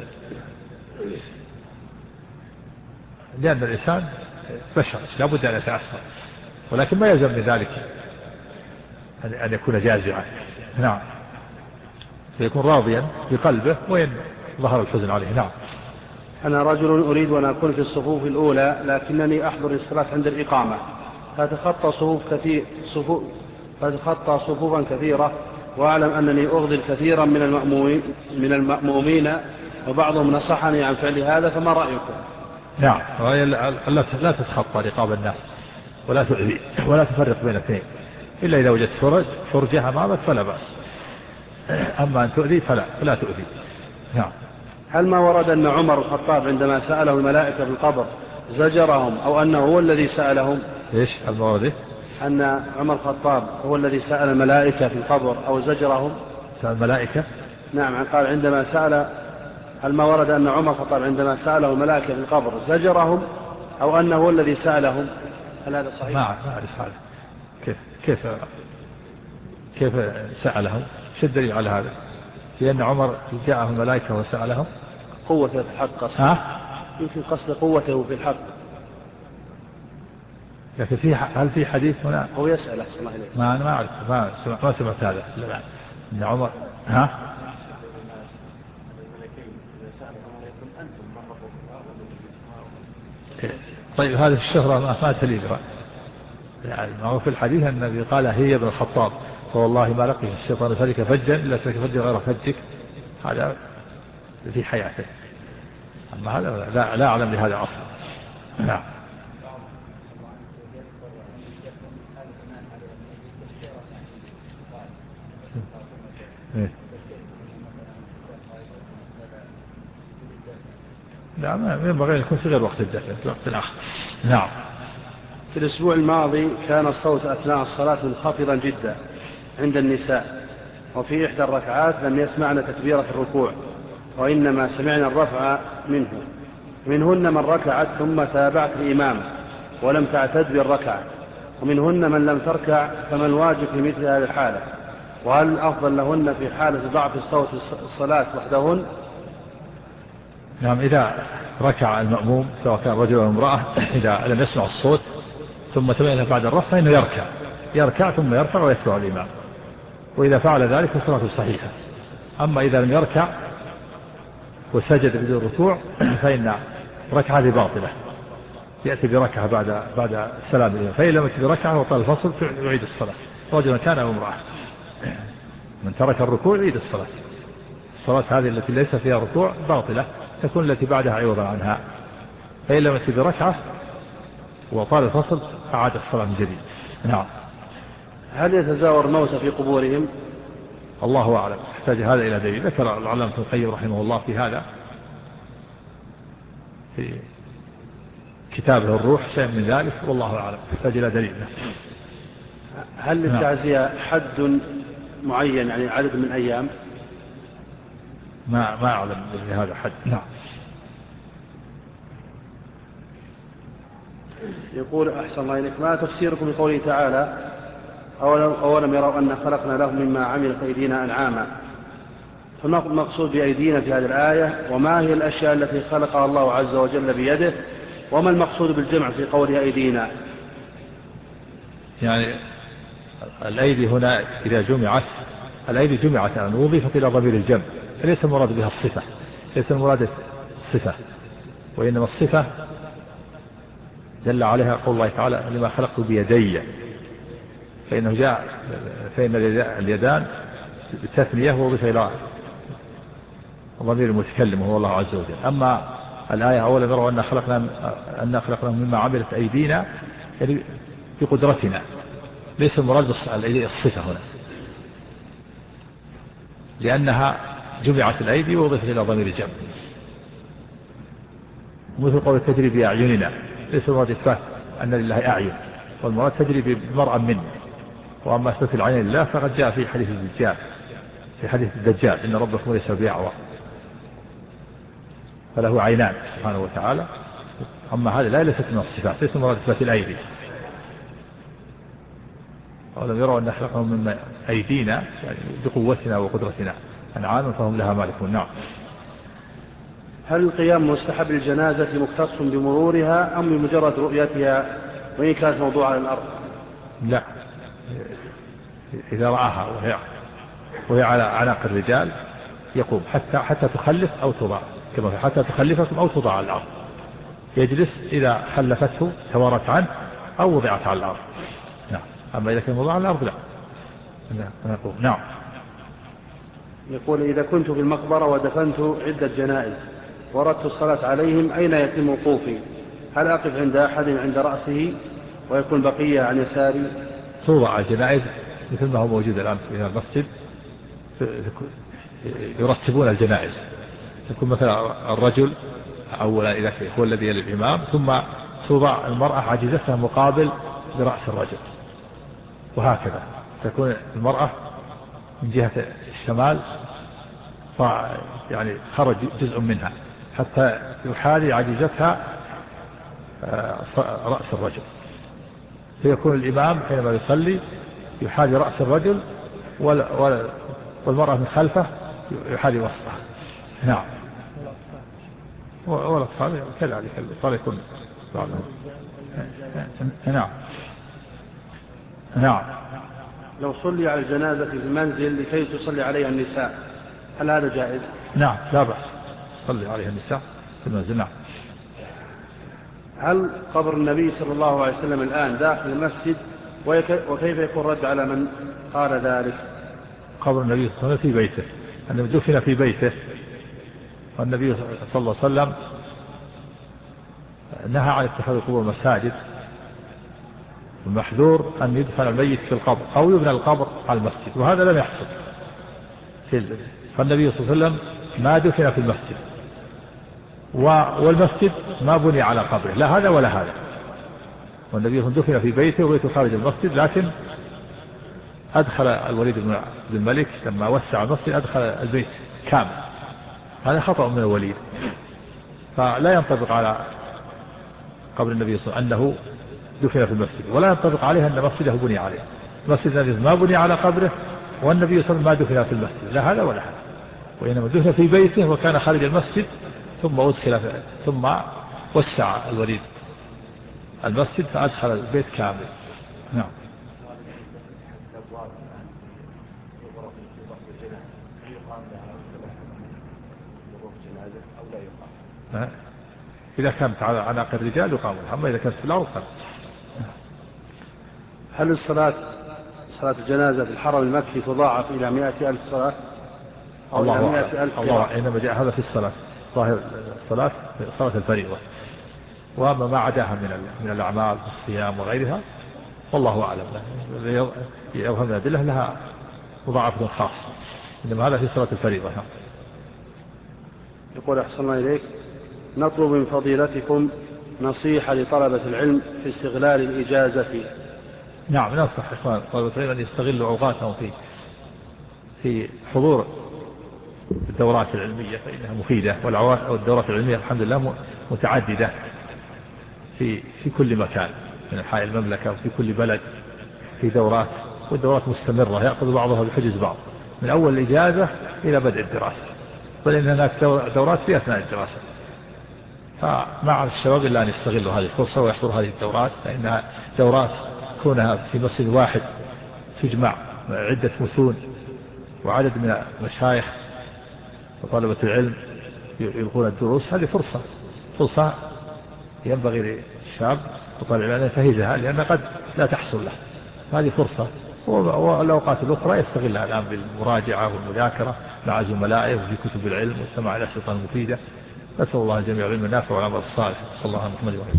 لأن الإنسان بشر لا بد أن يتأثر، ولكن ما يلزم من ذلك أن يكون جازعا. نعم، فيكون راضيا بقلبه وين ظهر الحزن عليه. نعم. أنا رجل أريد أن أكون في الصفوف الأولى لكنني أحضر الصلاة عند الإقامة، فتخطى صفوفا كثيرة، وأعلم أنني أغضي كثيرا من المأمومين، وبعضهم نصحني عن فعل هذا، فما رأيكم؟ نعم، لا تتخطى رقاب الناس ولا تؤذي ولا تفرق بين اثنين، إلا إذا وجدت فرجها أمامك فلا بأس، أما أن تؤذي فلا تؤذي. نعم. هل ما ورد أن عمر الخطاب عندما سأله الملائكة في القبر زجرهم أو أنه هو الذي سألهم؟ إيش المورد؟ أن عمر الخطاب هو الذي سأل الملائكة في القبر أو زجرهم؟ سأل الملائكة؟ نعم، قال عندما سأل. هل ما ورد أن عمر الخطاب عندما سأله الملائكة في القبر زجرهم أو أنه هو الذي سألهم؟ هل هذا صحيح؟ ما أعرف هذا. كيف سألهم؟ شو الدليل على هذا؟ لأن عمر جاءه الملائكة وسألهم. قوته في الحق قصد. يمكن قصد قوته في الحق. لكن هل في حديث هنا؟ هو يسأل أحسن الله إليك. ما أنا ما أعرف، ما سمعت هذا. لا إن عمر طيب هذه الشهرة ما تليق يعني. ما هو في الحديث النبي قال هي ابن الخطاب فوالله ما لقي الشيطان فلك فجا إلا ترك فجا غير فجك، هذا في حياته. أما هذا لا أعلم لهذا أصلا. نعم. لا ما ينبغي يكون في غير وقت الدفن، في وقت آخر. نعم. في الأسبوع الماضي كان الصوت أثناء الصلاة منخفضا جدا عند النساء، وفي إحدى الركعات لم يسمعن تكبيرة الركوع وإنما سمعنا الرفع منهن من ركعت ثم تابعت الإمام ولم تعتد بالركعة، ومنهن من لم تركع، فما الواجب في مثل هذه الحالة؟ وهل الأفضل لهن في حالة ضعف الصوت الصلاة وحدهن؟ نعم. إذا ركع المأموم سواء كان رجل أو امرأة إذا لم يسمع الصوت ثم تبين بعد الرفع فإنه يركع ثم يرفع ويتبع الإمام، وإذا فعل ذلك فصلاته صحيحة. أما إذا لم يركع وسجد بدون ركوع فإن ركعة باطلة، يأتي بركعة بعد السلام الإمام، فإن لم يأتي بركعة وطال الفصل يعيد الصلاة، رجل كان أو امرأة. من ترك الركوع يعيد الصلاة. الصلاة هذه التي ليس فيها ركوع باطلة، تكون التي بعدها عوضا عنها. فإن لم يأتي بركعة وطال الفصل أعاد الصلاة من جديد. نعم. هل يتزاور الموتى في قبورهم؟ الله أعلم، يحتاج هذا إلى دليل. ذكر العلامة ابن القيم رحمه الله في هذا في كتابه الروح شيء من ذلك، والله أعلم، يحتاج إلى دليل. هل للتعزية حد معين يعني عدد من أيام؟ ما أعلم لهذا حد. نعم. يقول أحسن الله إليك، ما تفسيركم بقوله تعالى أولم يروا أن خلقنا لهم مما عملت أيدينا أنعاما؟ فما المقصود بأيدينا في هذه الآية؟ وما هي الأشياء التي خلقها الله عز وجل بيده؟ وما المقصود بالجمع في قوله أيدينا؟ يعني الأيدي هنا إذا جمعت، الأيدي جمعت أن وظيفت إلى ضمير الجمع، فليس المراد بها الصفة، ليس المراد الصفة، وإنما الصفة دل عليها قول الله تعالى لما خلقت بيدي، فإن اليدان بالتثنية ووظيفة إلى ضمير المتكلم وهو الله عز وجل. أما الآية أولا يروا أن خلقنا مما عملت أيدينا يعني بقدرتنا، ليس المراد الصفة هنا، لأنها جمعت الأيدي ووظيفت إلى ضمير الجمع. مثل قول تجري بأعيننا، ليس المراد إثبات أن لله أعين، والمراد تجري بمرأة منه. وأما إثبات العين لله فقد جاء في حديث الدجال إن ربكم ليس بأعور، فله عينان سبحانه وتعالى. أما هذا لا ليست من الصفات، ليس المراد إثبات الأيدي. ولم يروا أن خلقهم من أيدينا يعني بقوتنا وقدرتنا أنعاما فهم لها مالكون. نعم. هل القيام مستحب للجنازة مختص بمرورها أم بمجرد رؤيتها وإن كانت موضوعة على الأرض؟ لا، إذا رآها وهي على عناق الرجال يقوم حتى تخلف أو تضع، كما حتى تخلفكم أو تضع على الأرض، يجلس إذا خلفته توارت عنه أو وضعت على الأرض. نعم. أما إذا كان موضوع على الأرض لا يقوم. نعم. يقول إذا كنت في المقبرة ودفنت عدة جنائز وردت الصلاة عليهم أين يتم وقوفي؟ هل أقف عند أحد عند رأسه ويكون بقية عن يساري؟ توضع الجنائز مثل ما هو موجود الآن في المسجد، يرتبون الجنائز، يكون مثلا الرجل أولا إذا هو الذي يلي الإمام، ثم توضع المرأة عجيزتها مقابل برأس الرجل، وهكذا تكون المرأة من جهة الشمال يعني خرج جزء منها حتى يحاذي عجيزتها رأس الرجل، فيكون الإمام حينما يصلي يحاذي رأس الرجل والمرأة من خلفه يحاذي وسطها. نعم. والأطفال كذلك، الأطفال يكون بعضهم. نعم. نعم. لو صلي على الجنازة في المنزل لكي تصلي عليها النساء هل هذا جائز؟ نعم لا بأس، صلي عليها النساء في المنزل. نعم. هل قبر النبي صلى الله عليه وسلم الآن داخل المسجد، وكيف يكون رد على من قال ذلك؟ قبر النبي صلى الله عليه وسلم في بيته، أنه دفن في بيته، والنبي صلى الله عليه وسلم نهى عن اتخاذ القبور مساجد، المحذور أن يدفن الميت في القبر أو يبنى القبر على المسجد، وهذا لم يحصل. فالنبي صلى الله عليه وسلم ما دفن في المسجد، والمسجد ما بني على قبره، لا هذا ولا هذا. والنبي صلى الله عليه وسلم دفن في بيته وبيته خارج المسجد، لكن أدخل الوليد بن الملك لما وسع المسجد أدخل البيت كامل، هذا خطأ من الوليد، فلا ينطبق على قبر النبي صلى الله عليه وسلم أنه دفن في المسجد، ولا ينطبق عليه أن مسجده بني عليه. مسجد النبي ما بني على قبره، والنبي صلى الله عليه وسلم ما دفن في المسجد، لا هذا ولا هذا، وإنما دفن في بيته وكان خارج المسجد، ثم ثم وسع الوليد المسجد فأدخل البيت كامل. نعم. إذا كانت على عناق الرجال يقام، أما إذا كانت في الأرض فلا. هل صلاة الجنازة في الحرم المكي تضاعف إلى 100,000 صلاة أو الله إلى 100,000 الله إنما جاء هذا في الصلاة، ظاهر الصلاة صلاة الفريضة، وأما ما عداها من الأعمال الصيام وغيرها والله أعلم، يظهر من الأدلة لها مضاعفة خاصة، إنما هذا في صلاة الفريضة. يقول أحسن الله إليك، نطلب من فضيلتكم نصيحة لطلبة العلم في استغلال الإجازة. نعم نصح إخوان طلبة العلم أن يستغلوا أوقاتهم في حضور الدورات العلمية، فإنها مفيدة، والدورات العلمية الحمد لله متعددة في كل مكان من أنحاء المملكة وفي كل بلد في دورات، والدورات مستمرة يأخذ بعضها بحجز بعض من أول الإجازة إلى بدء الدراسة، بل إن هناك دورات في أثناء الدراسة، فمع الشباب إلا أن يستغلوا هذه الفرصة ويحضروا هذه الدورات، فإنها دورات كونها في مسجد واحد تجمع عدة متون وعدد من المشايخ وطلبة العلم يلقون الدروس، هذه فرصة ينبغي للشاب وطالب العلم أن ينتهزها، لأن قد لا تحصل له، هذه فرصة. والأوقات الأخرى يستغلها الآن بالمراجعة والمذاكرة مع زملائه وفي كتب العلم والسماع الأسئلة المفيدة. نسأل الله الجميع العلم النافع والعمل الصالح. صلى الله عليه وسلم.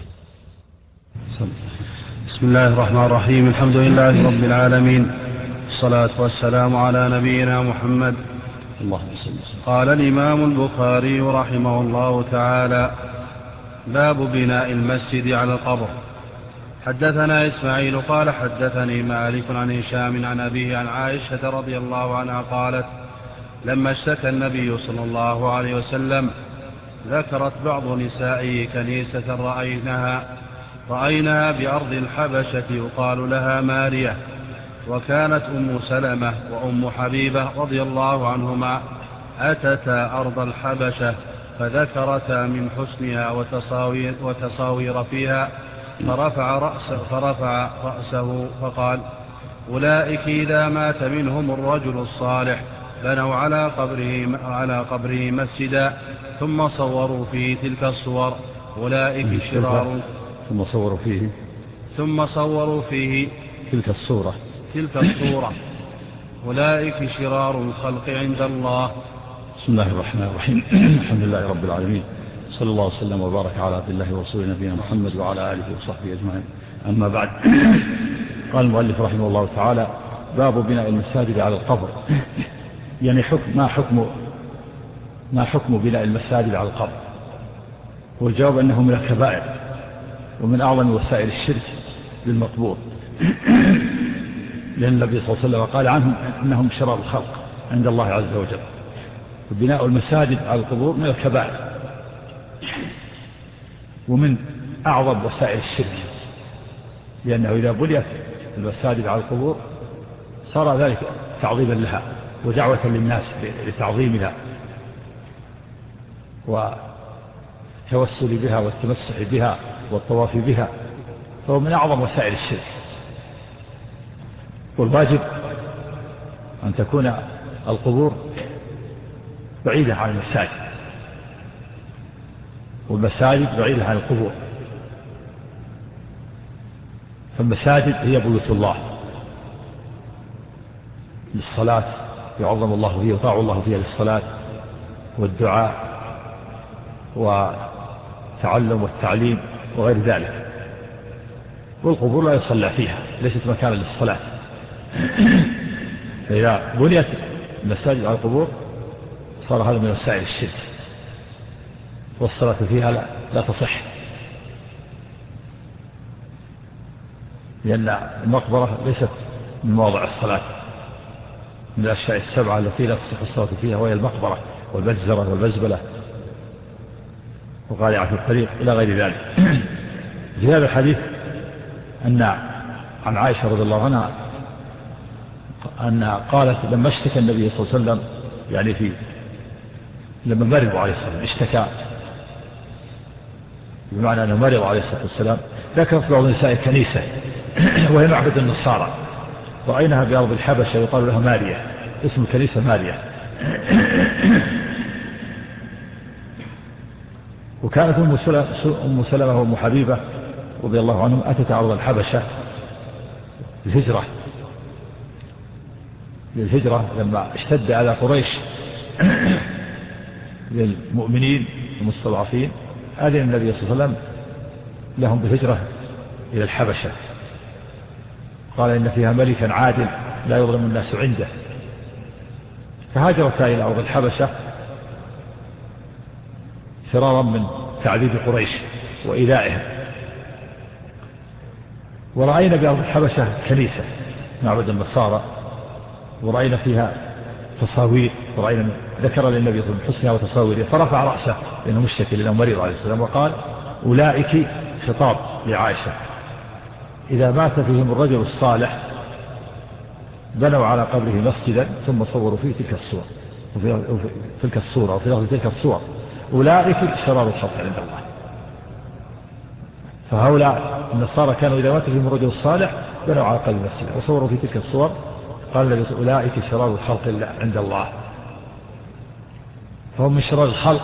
بسم الله الرحمن الرحيم، الحمد لله رب العالمين، الصلاة والسلام على نبينا محمد. قال الإمام البخاري رحمه الله تعالى: باب بناء المسجد على القبر. حدثنا إسماعيل قال حدثني مالك عن هشام عن أبيه عن عائشة رضي الله عنها قالت: لما اشتكى النبي صلى الله عليه وسلم ذكرت بعض نسائه كنيسة رأيناها بأرض الحبشة يقال لها مارية، وكانت أم سلمة وأم حبيبة رضي الله عنهما أتتا أرض الحبشة فذكرتا من حسنها وتصاوير فيها، فرفع رأسه فقال: أولئك إذا مات منهم الرجل الصالح بنوا على قبره مسجدا ثم صوروا فيه تلك الصور، أولئك شرار. ثم صوروا فيه تلك الصورة أولئك شرار الخلق عند الله. بسم الله الرحمن الرحيم. الحمد لله رب العالمين، صلى الله وسلم وبارك على عبد الله ورسوله نبينا محمد وعلى آله وصحبه أجمعين. أما بعد، قال المؤلف رحمه الله تعالى: باب بناء المساجد على القبر. يعني ما حكم بناء المساجد على القبر؟ والجواب أنه من الكبائر ومن أعظم وسائل الشرك بالمقبور، لأن النبي صلى الله عليه وسلم قال عنهم أنهم شرار الخلق عند الله عز وجل. وبناء المساجد على القبور من الكبائر ومن أعظم وسائل الشرك، لأنه إذا بنيت المساجد على القبور صار ذلك تعظيما لها ودعوة للناس لتعظيمها والتوسل بها والتمسح بها والطواف بها، فهو من أعظم وسائل الشرك. والواجب أن تكون القبور بعيدة عن المساجد، والمساجد بعيدة عن القبور. فالمساجد هي بيوت الله للصلاة، يعظم الله فيها ويطاع الله فيها للصلاة والدعاء والتعلم والتعليم وغير ذلك. والقبور لا يصلى فيها، ليست مكانا للصلاة. فإذا بنيت المساجد على القبور صار هذا من وسائل الشرك، والصلاة فيها لا تصح، لأن المقبرة ليست من مواضع الصلاة، من الأشياء السبعة التي لا تصح الصلاة فيها، وهي المقبرة والمجزرة والمزبلة وقارعة الطريق إلى غير ذلك. في هذا الحديث أن عن عائشة رضي الله عنها أنها قالت لما اشتكى النبي صلى الله عليه وسلم، يعني لما مرض عليه الصلاة والسلام، اشتكى بمعنى أنه مرض عليه الصلاة والسلام، ذكرت بعض نساء الكنيسة وهي معبد النصارى، رأيناها بأرض الحبشة يقال لها ماريا، اسم الكنيسة ماريا. وكانت أم سلمة وأم حبيبة رضي الله عنهم أتت أرض الحبشة للهجرة لما اشتد على قريش للمؤمنين المستضعفين، أذن النبي صلى الله عليه وسلم لهم بالهجرة إلى الحبشة، قال إن فيها ملكا عادل لا يظلم الناس عنده، فهاجرتا إلى أرض الحبشة فرارا من تعذيب قريش وإيذائهم. ورأينا بأرض الحبشة كنيسة معبد النصارى، ورأينا فيها تصاوير، ورأينا ذكر للنبي صلى الله عليه وسلم حسنها وتصاويره، فرفع رأسه لأنه مشتكي لأنه مريض عليه السلام، وقال أولئك، خطاب لعائشة، إذا مات فيهم الرجل الصالح بنوا على قبره مسجدا ثم صوروا فيه تلك الصور، وفي تلك الصورة وفي لفظ تلك الصور، أولئك شرار الخلق عند الله. فهؤلاء النصارى كانوا إذا مات فيهم الرجل الصالح بنوا على قبره مسجدا وصوروا في تلك الصور، قال النبي أولئك شرار الخلق عند الله. فهم من شرار الخلق،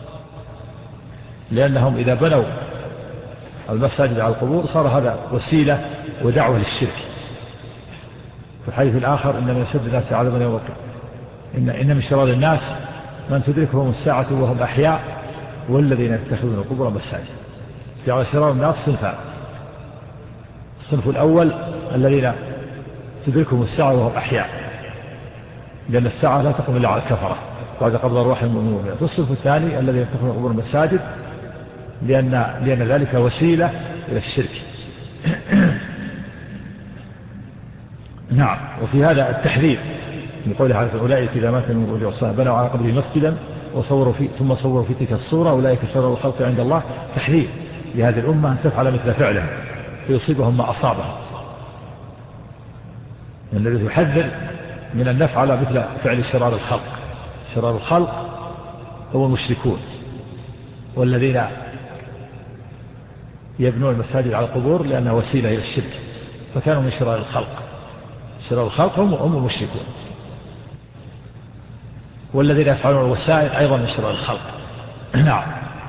لأنهم إذا بنوا المساجد على القبور صار هذا وسيلة ودعوة للشرك. في الحديث الآخر إن من أشد الناس عذابا يوم القيامة إن من شرار الناس من تدركهم الساعة وهم أحياء والذين يتخذون القبور مساجد. جعل شرار الناس صنفان: الصنف الأول الذين تدركهم الساعة وهم أحياء، لأن الساعة لا تقوم إلا على الكفرة بعد قبض أرواح المؤمنين. الصنف الثاني الذين يتخذون القبور مساجد لأن ذلك وسيلة إلى الشرك. نعم. وفي هذا التحذير من قوله عليه أولئك إذا مات من الرجل الصالح بنوا على قبره مسجدا ثم صوروا في تلك الصورة أولئك شرار الخلق عند الله، تحذير لهذه الأمة أن تفعل مثل فعلهم فيصيبهم ما أصابهم. الذي يحذر من أن نفعل مثل فعل شرار الخلق. شرار الخلق هو المشركون والذين يبنون المساجد على القبور لأنها وسيلة إلى الشرك، فكانوا من شرار الخلق. شرار الخلق هم المشركون، والذين يفعلون الوسائل أيضا من شرار الخلق. نعم.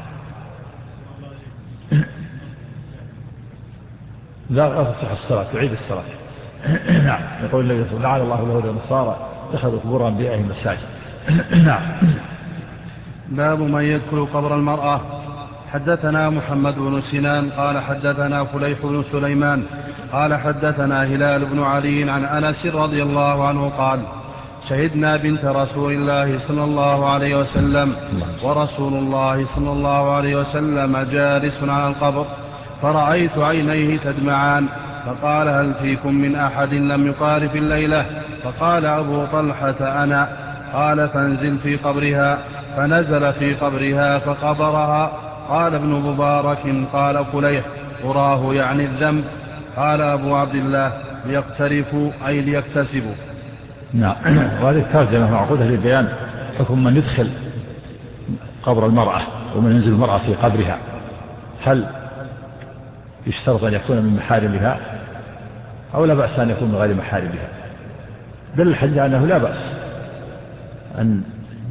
لا تصح الصلاة، تعيد الصلاة. نعم. يقول النبي صلى الله عليه وسلم لعن الله اليهود والنصارى اتخذوا قبور أنبيائهم مساجد. نعم. باب من يدخل قبر المرأة. حدثنا محمد بن سنان قال حدثنا فليح بن سليمان قال حدثنا هلال بن علي عن أنس رضي الله عنه قال شهدنا بنت رسول الله صلى الله عليه وسلم ورسول الله صلى الله عليه وسلم جالس على القبر فرأيت عينيه تدمعان فقال هل فيكم من أحد لم يقارف الليلة؟ فقال أبو طلحة أنا. قال فانزل في قبرها. فنزل في قبرها فقبرها. قال ابن مبارك قال فليح أراه يعني الذنب. قال أبو عبد الله ليقترفوا أي ليكتسبوا. نعم. وهذه الترجمة معقودة لبيان حكم من يدخل قبر المرأة ومن ينزل المرأة في قبرها، هل يشترط أن يكون من محارمها أو لا بأس أن يكون من غير محارمها؟ دل الحديث أنه لا بأس أن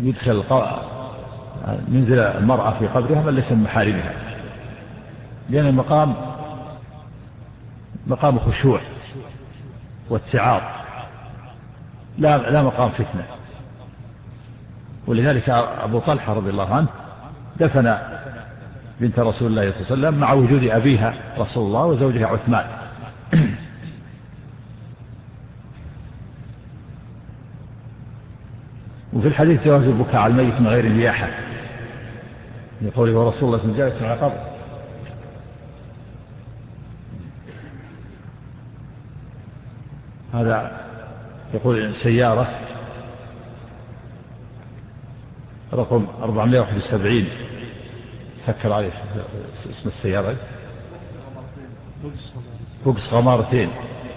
ينزل المرأة في قبرها من ليس من محارمها، لأن المقام مقام خشوع واتعاظ لا مقام فتنة. ولذلك أبو طلحة رضي الله عنه دفن بنت رسول الله صلى الله عليه وسلم مع وجود أبيها رسول الله وزوجها عثمان. وفي الحديث جواز البكاء على الميت من غير النياحة، يقول ورسول الله صلى الله عليه وسلم جالس على قبر. هذا يقول سيارة رقم 471 فكر عليه اسم السيارة فوكس غمارتين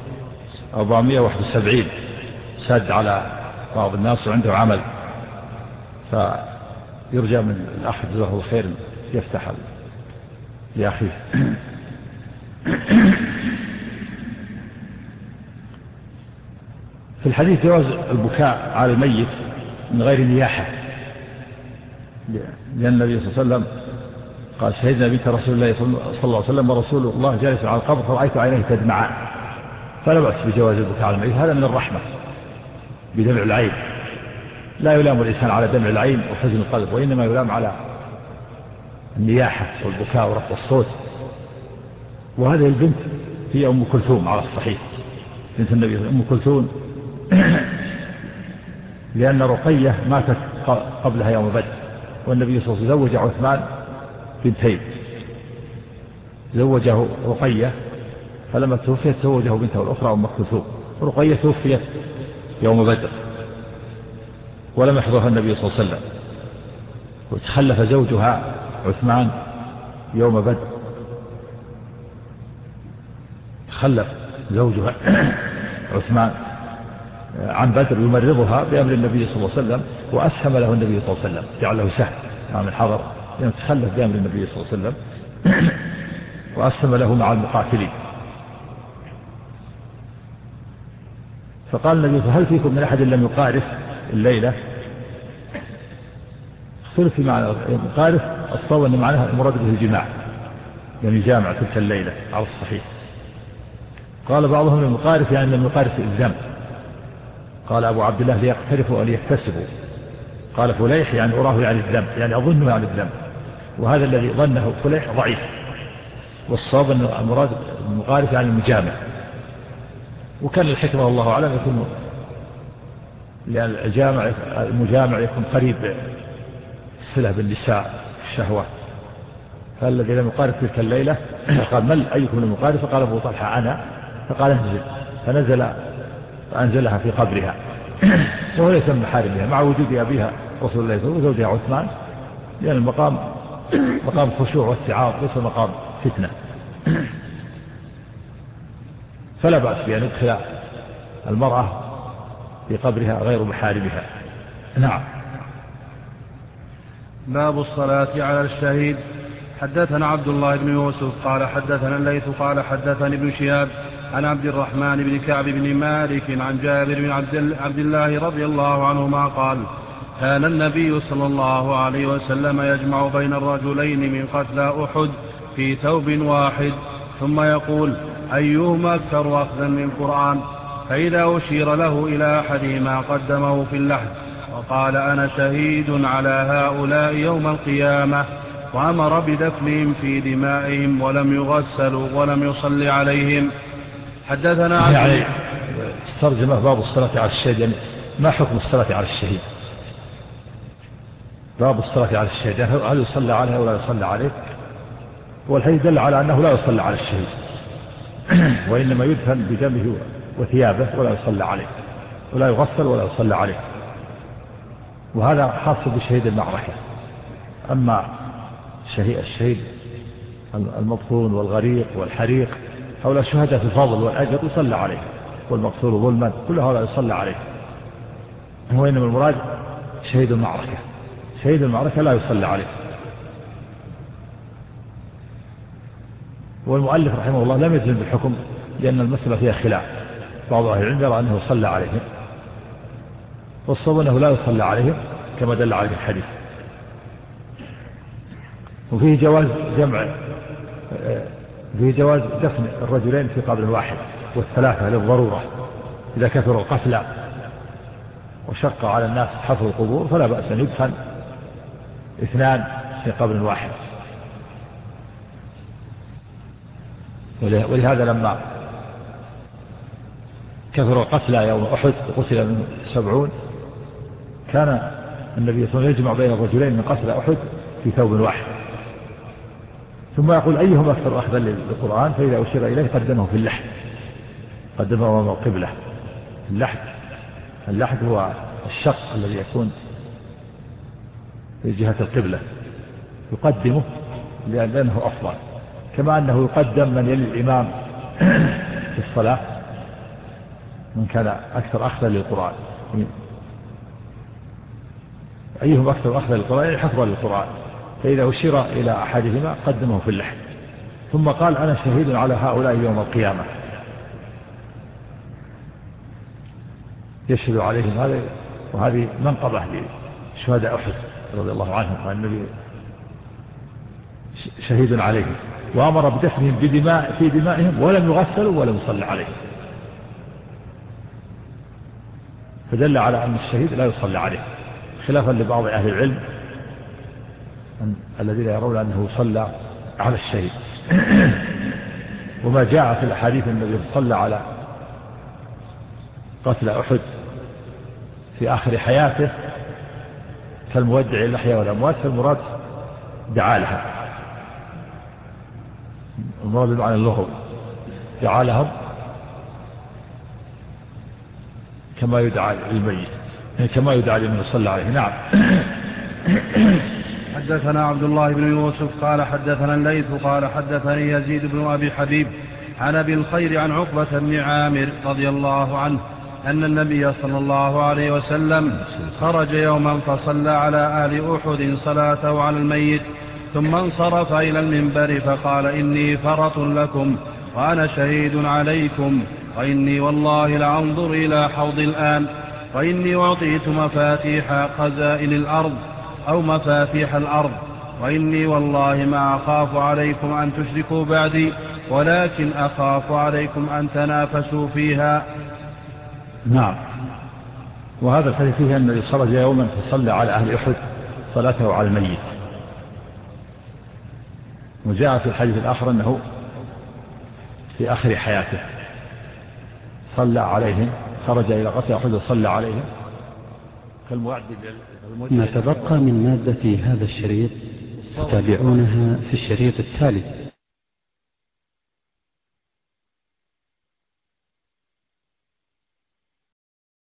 471 سد على بعض الناس وعنده عمل، فيرجى من الأخ جزاه الله خير يفتح لأخيه. في الحديث جواز البكاء على الميت من غير نياحة، لأن النبي صلى الله عليه وسلم قال شهدنا بنت رسول الله صلى الله عليه وسلم ورسول الله جالس على القبر فرأيت عينيه تدمعان، فلا بأس بجواز البكاء على الميت. هذا من الرحمة بدمع العين، لا يلام الإنسان على دمع العين وحزن القلب، وإنما يلام على النياحة والبكاء ورفع الصوت. وهذه البنت هي أم كلثوم على الصحيح، بنت النبي أم كلثوم، لأن رقية ماتت قبلها يوم بدر، والنبي صلى الله عليه وسلم زوج عثمان بنتين، زوجه رقية فلما توفيت زوجه بنته الأخرى أم كلثوم. رقية توفيت يوم بدر ولم يحضرها النبي صلى الله عليه وسلم، وتخلف زوجها عثمان يوم بدر، تخلف زوجها عثمان عن بدر يمرضها بأمر النبي صلى الله عليه وسلم، وأسهم له النبي صلى الله عليه وسلم، جعل له سهم مع من حضر، لأنه تخلف بأمر النبي صلى الله عليه وسلم وأسهم له مع المقاتلين. فقال النبي فهل فيكم من أحد لم يقارف الليلة؟ اختلف في معنى يقارف، الصواب أن معناها المراد به الجماع، يعني جامع تلك الليلة على الصحيح. قال بعضهم لم يقارف يعني لم يقارف الذنب، قال أبو عبد الله ليقترفوا أو ليكتسبوا. قال فليح يعني أراه يعني الذنب، يعني أظنه يعني الذنب، وهذا الذي ظنه فليح ضعيف، والصواب أن المراد المقارف يعني المجامع. وكان الحكمة والله أعلم يكون لأن المجامع يكون قريب الصلة بالنساء الشهوة. فالذي لم يقارف تلك الليلة قال من أيكم لم يقارف؟ فقال أبو طلحة أنا. فقال انزل، فنزل فأنزلها في قبرها وهو ليس من محارمها مع وجود أبيها رسول الله وزوجها عثمان، لأن المقام مقام خشوع واستعاض ليس مقام فتنة. فلا بأس بأن يدخل المرأة في قبرها غير محارمها. نعم. باب الصلاة على الشهيد. حدثنا عبد الله بن يوسف قال حدثنا الليث قال حدثني ابن شهاب عن عبد الرحمن بن كعب بن مالك عن جابر بن عبد الله رضي الله عنهما قال كان النبي صلى الله عليه وسلم يجمع بين الرجلين من قتلى أحد في ثوب واحد ثم يقول أيهما أكثر أخذا للقرآن، فإذا أشير له إلى أحدهما قدمه في اللحد وقال أنا شهيد على هؤلاء يوم القيامة، وأمر بدفنهم في دمائهم ولم يغسلوا ولم يصلي عليهم. حدثنا يعني استرجمه باب الصلاة على الشهيد، يعني ما حكم الصلاة على الشهيد؟ باب الصلاة على الشهيد يعني هل يصلى عليه ولا يصلى عليه؟ والحديث دل على أنه لا يصلى على الشهيد وإنما يدفن بدمه وثيابه ولا يصلى عليه، ولا يغسل ولا يصلى عليه، وهذا خاص بشهيد المعركة. أما الشهيد المبطون والغريق والحريق هؤلاء شهداء في الفضل والأجر يصلى عليه، والمقتول ظلما كل هؤلاء يصلى عليه، وإنما المراد شهيد المعركة. شهيد المعركة لا يصلى عليه. والمؤلف رحمه الله لم يجزم بالحكم لأن المسألة فيها خلاف، بعض أهل العلم يرى أنه يصلى عليهم، والصواب أنه لا يصلى عليهم كما دل عليه الحديث. وفيه جواز دفن الرجلين في قبر واحد والثلاثة للضرورة إذا كثروا القتلى وشق على الناس حفر القبور فلا بأس أن يدفن اثنان في قبر واحد. ولهذا لما كثر القتلى يوم أحد وقتل من 70 كان النبي صلى الله عليه وسلم يجمع بين الرجلين من قتلى أحد في ثوب واحد، ثم يقول أيهم أكثر أخذا للقرآن، فإذا أشير إليه قدمه في اللحد، قدمه أمام القبلة. اللحد هو الشق الذي يكون في جهة القبلة، يقدمه لأنه أفضل، كما أنه يقدم من يلي الإمام في الصلاة من كان أكثر أخذا للقرآن. أيهم أكثر أخذا للقرآن حفظا للقرآن، فإذا أشير إلى أحدهما قدمه في اللحد، ثم قال أنا شهيد على هؤلاء يوم القيامة يشهد عليهم هذا. وهذه منقبة لشهداء أحد رضي الله عنهم، وأن النبي شهيد عليهم، وأمر بدفنهم في دمائهم ولم يغسلوا ولم يصلى عليهم، فدل على أن الشهيد لا يصلى عليه، خلافا لبعض أهل العلم الذين يرون أنه صلى على الشهيد. وما جاء في الأحاديث النبي صلى على قتل أحد في آخر حياته كالمودع الأحياء والأموات، فالمراد دعا لها، المراد بمعنى اللغو، دعا لهم كما يدعى للميت، كما يدعى لمن يصلى عليه. نعم. حدثنا عبد الله بن يوسف قال حدثنا الليث قال حدثني يزيد بن أبي حبيب عن أبي الخير عن عقبة بن عامر رضي الله عنه أن النبي صلى الله عليه وسلم خرج يوما فصلى على آل أحد صلاته على الميت، ثم انصرف إلى المنبر فقال إني فرط لكم وأنا شهيد عليكم، وإني والله لأنظر إلى حوض الآن، وإني أعطيت مفاتيح خزائن الأرض أو مفاتيح الأرض، وإني والله ما أخاف عليكم أن تشركوا بعدي، ولكن أخاف عليكم أن تنافسوا فيها. نعم. وهذا الحديث فيه أن النبي خرج يوما فصلى على أهل أحد صلاته على الميت، وجاء في الحديث الآخر أنه في آخر حياته صلى عليهم، خرج إلى قتل أحد وصلى عليهم كالموعد. ما تبقى من مادة هذا الشريط تتابعونها في الشريط التالي.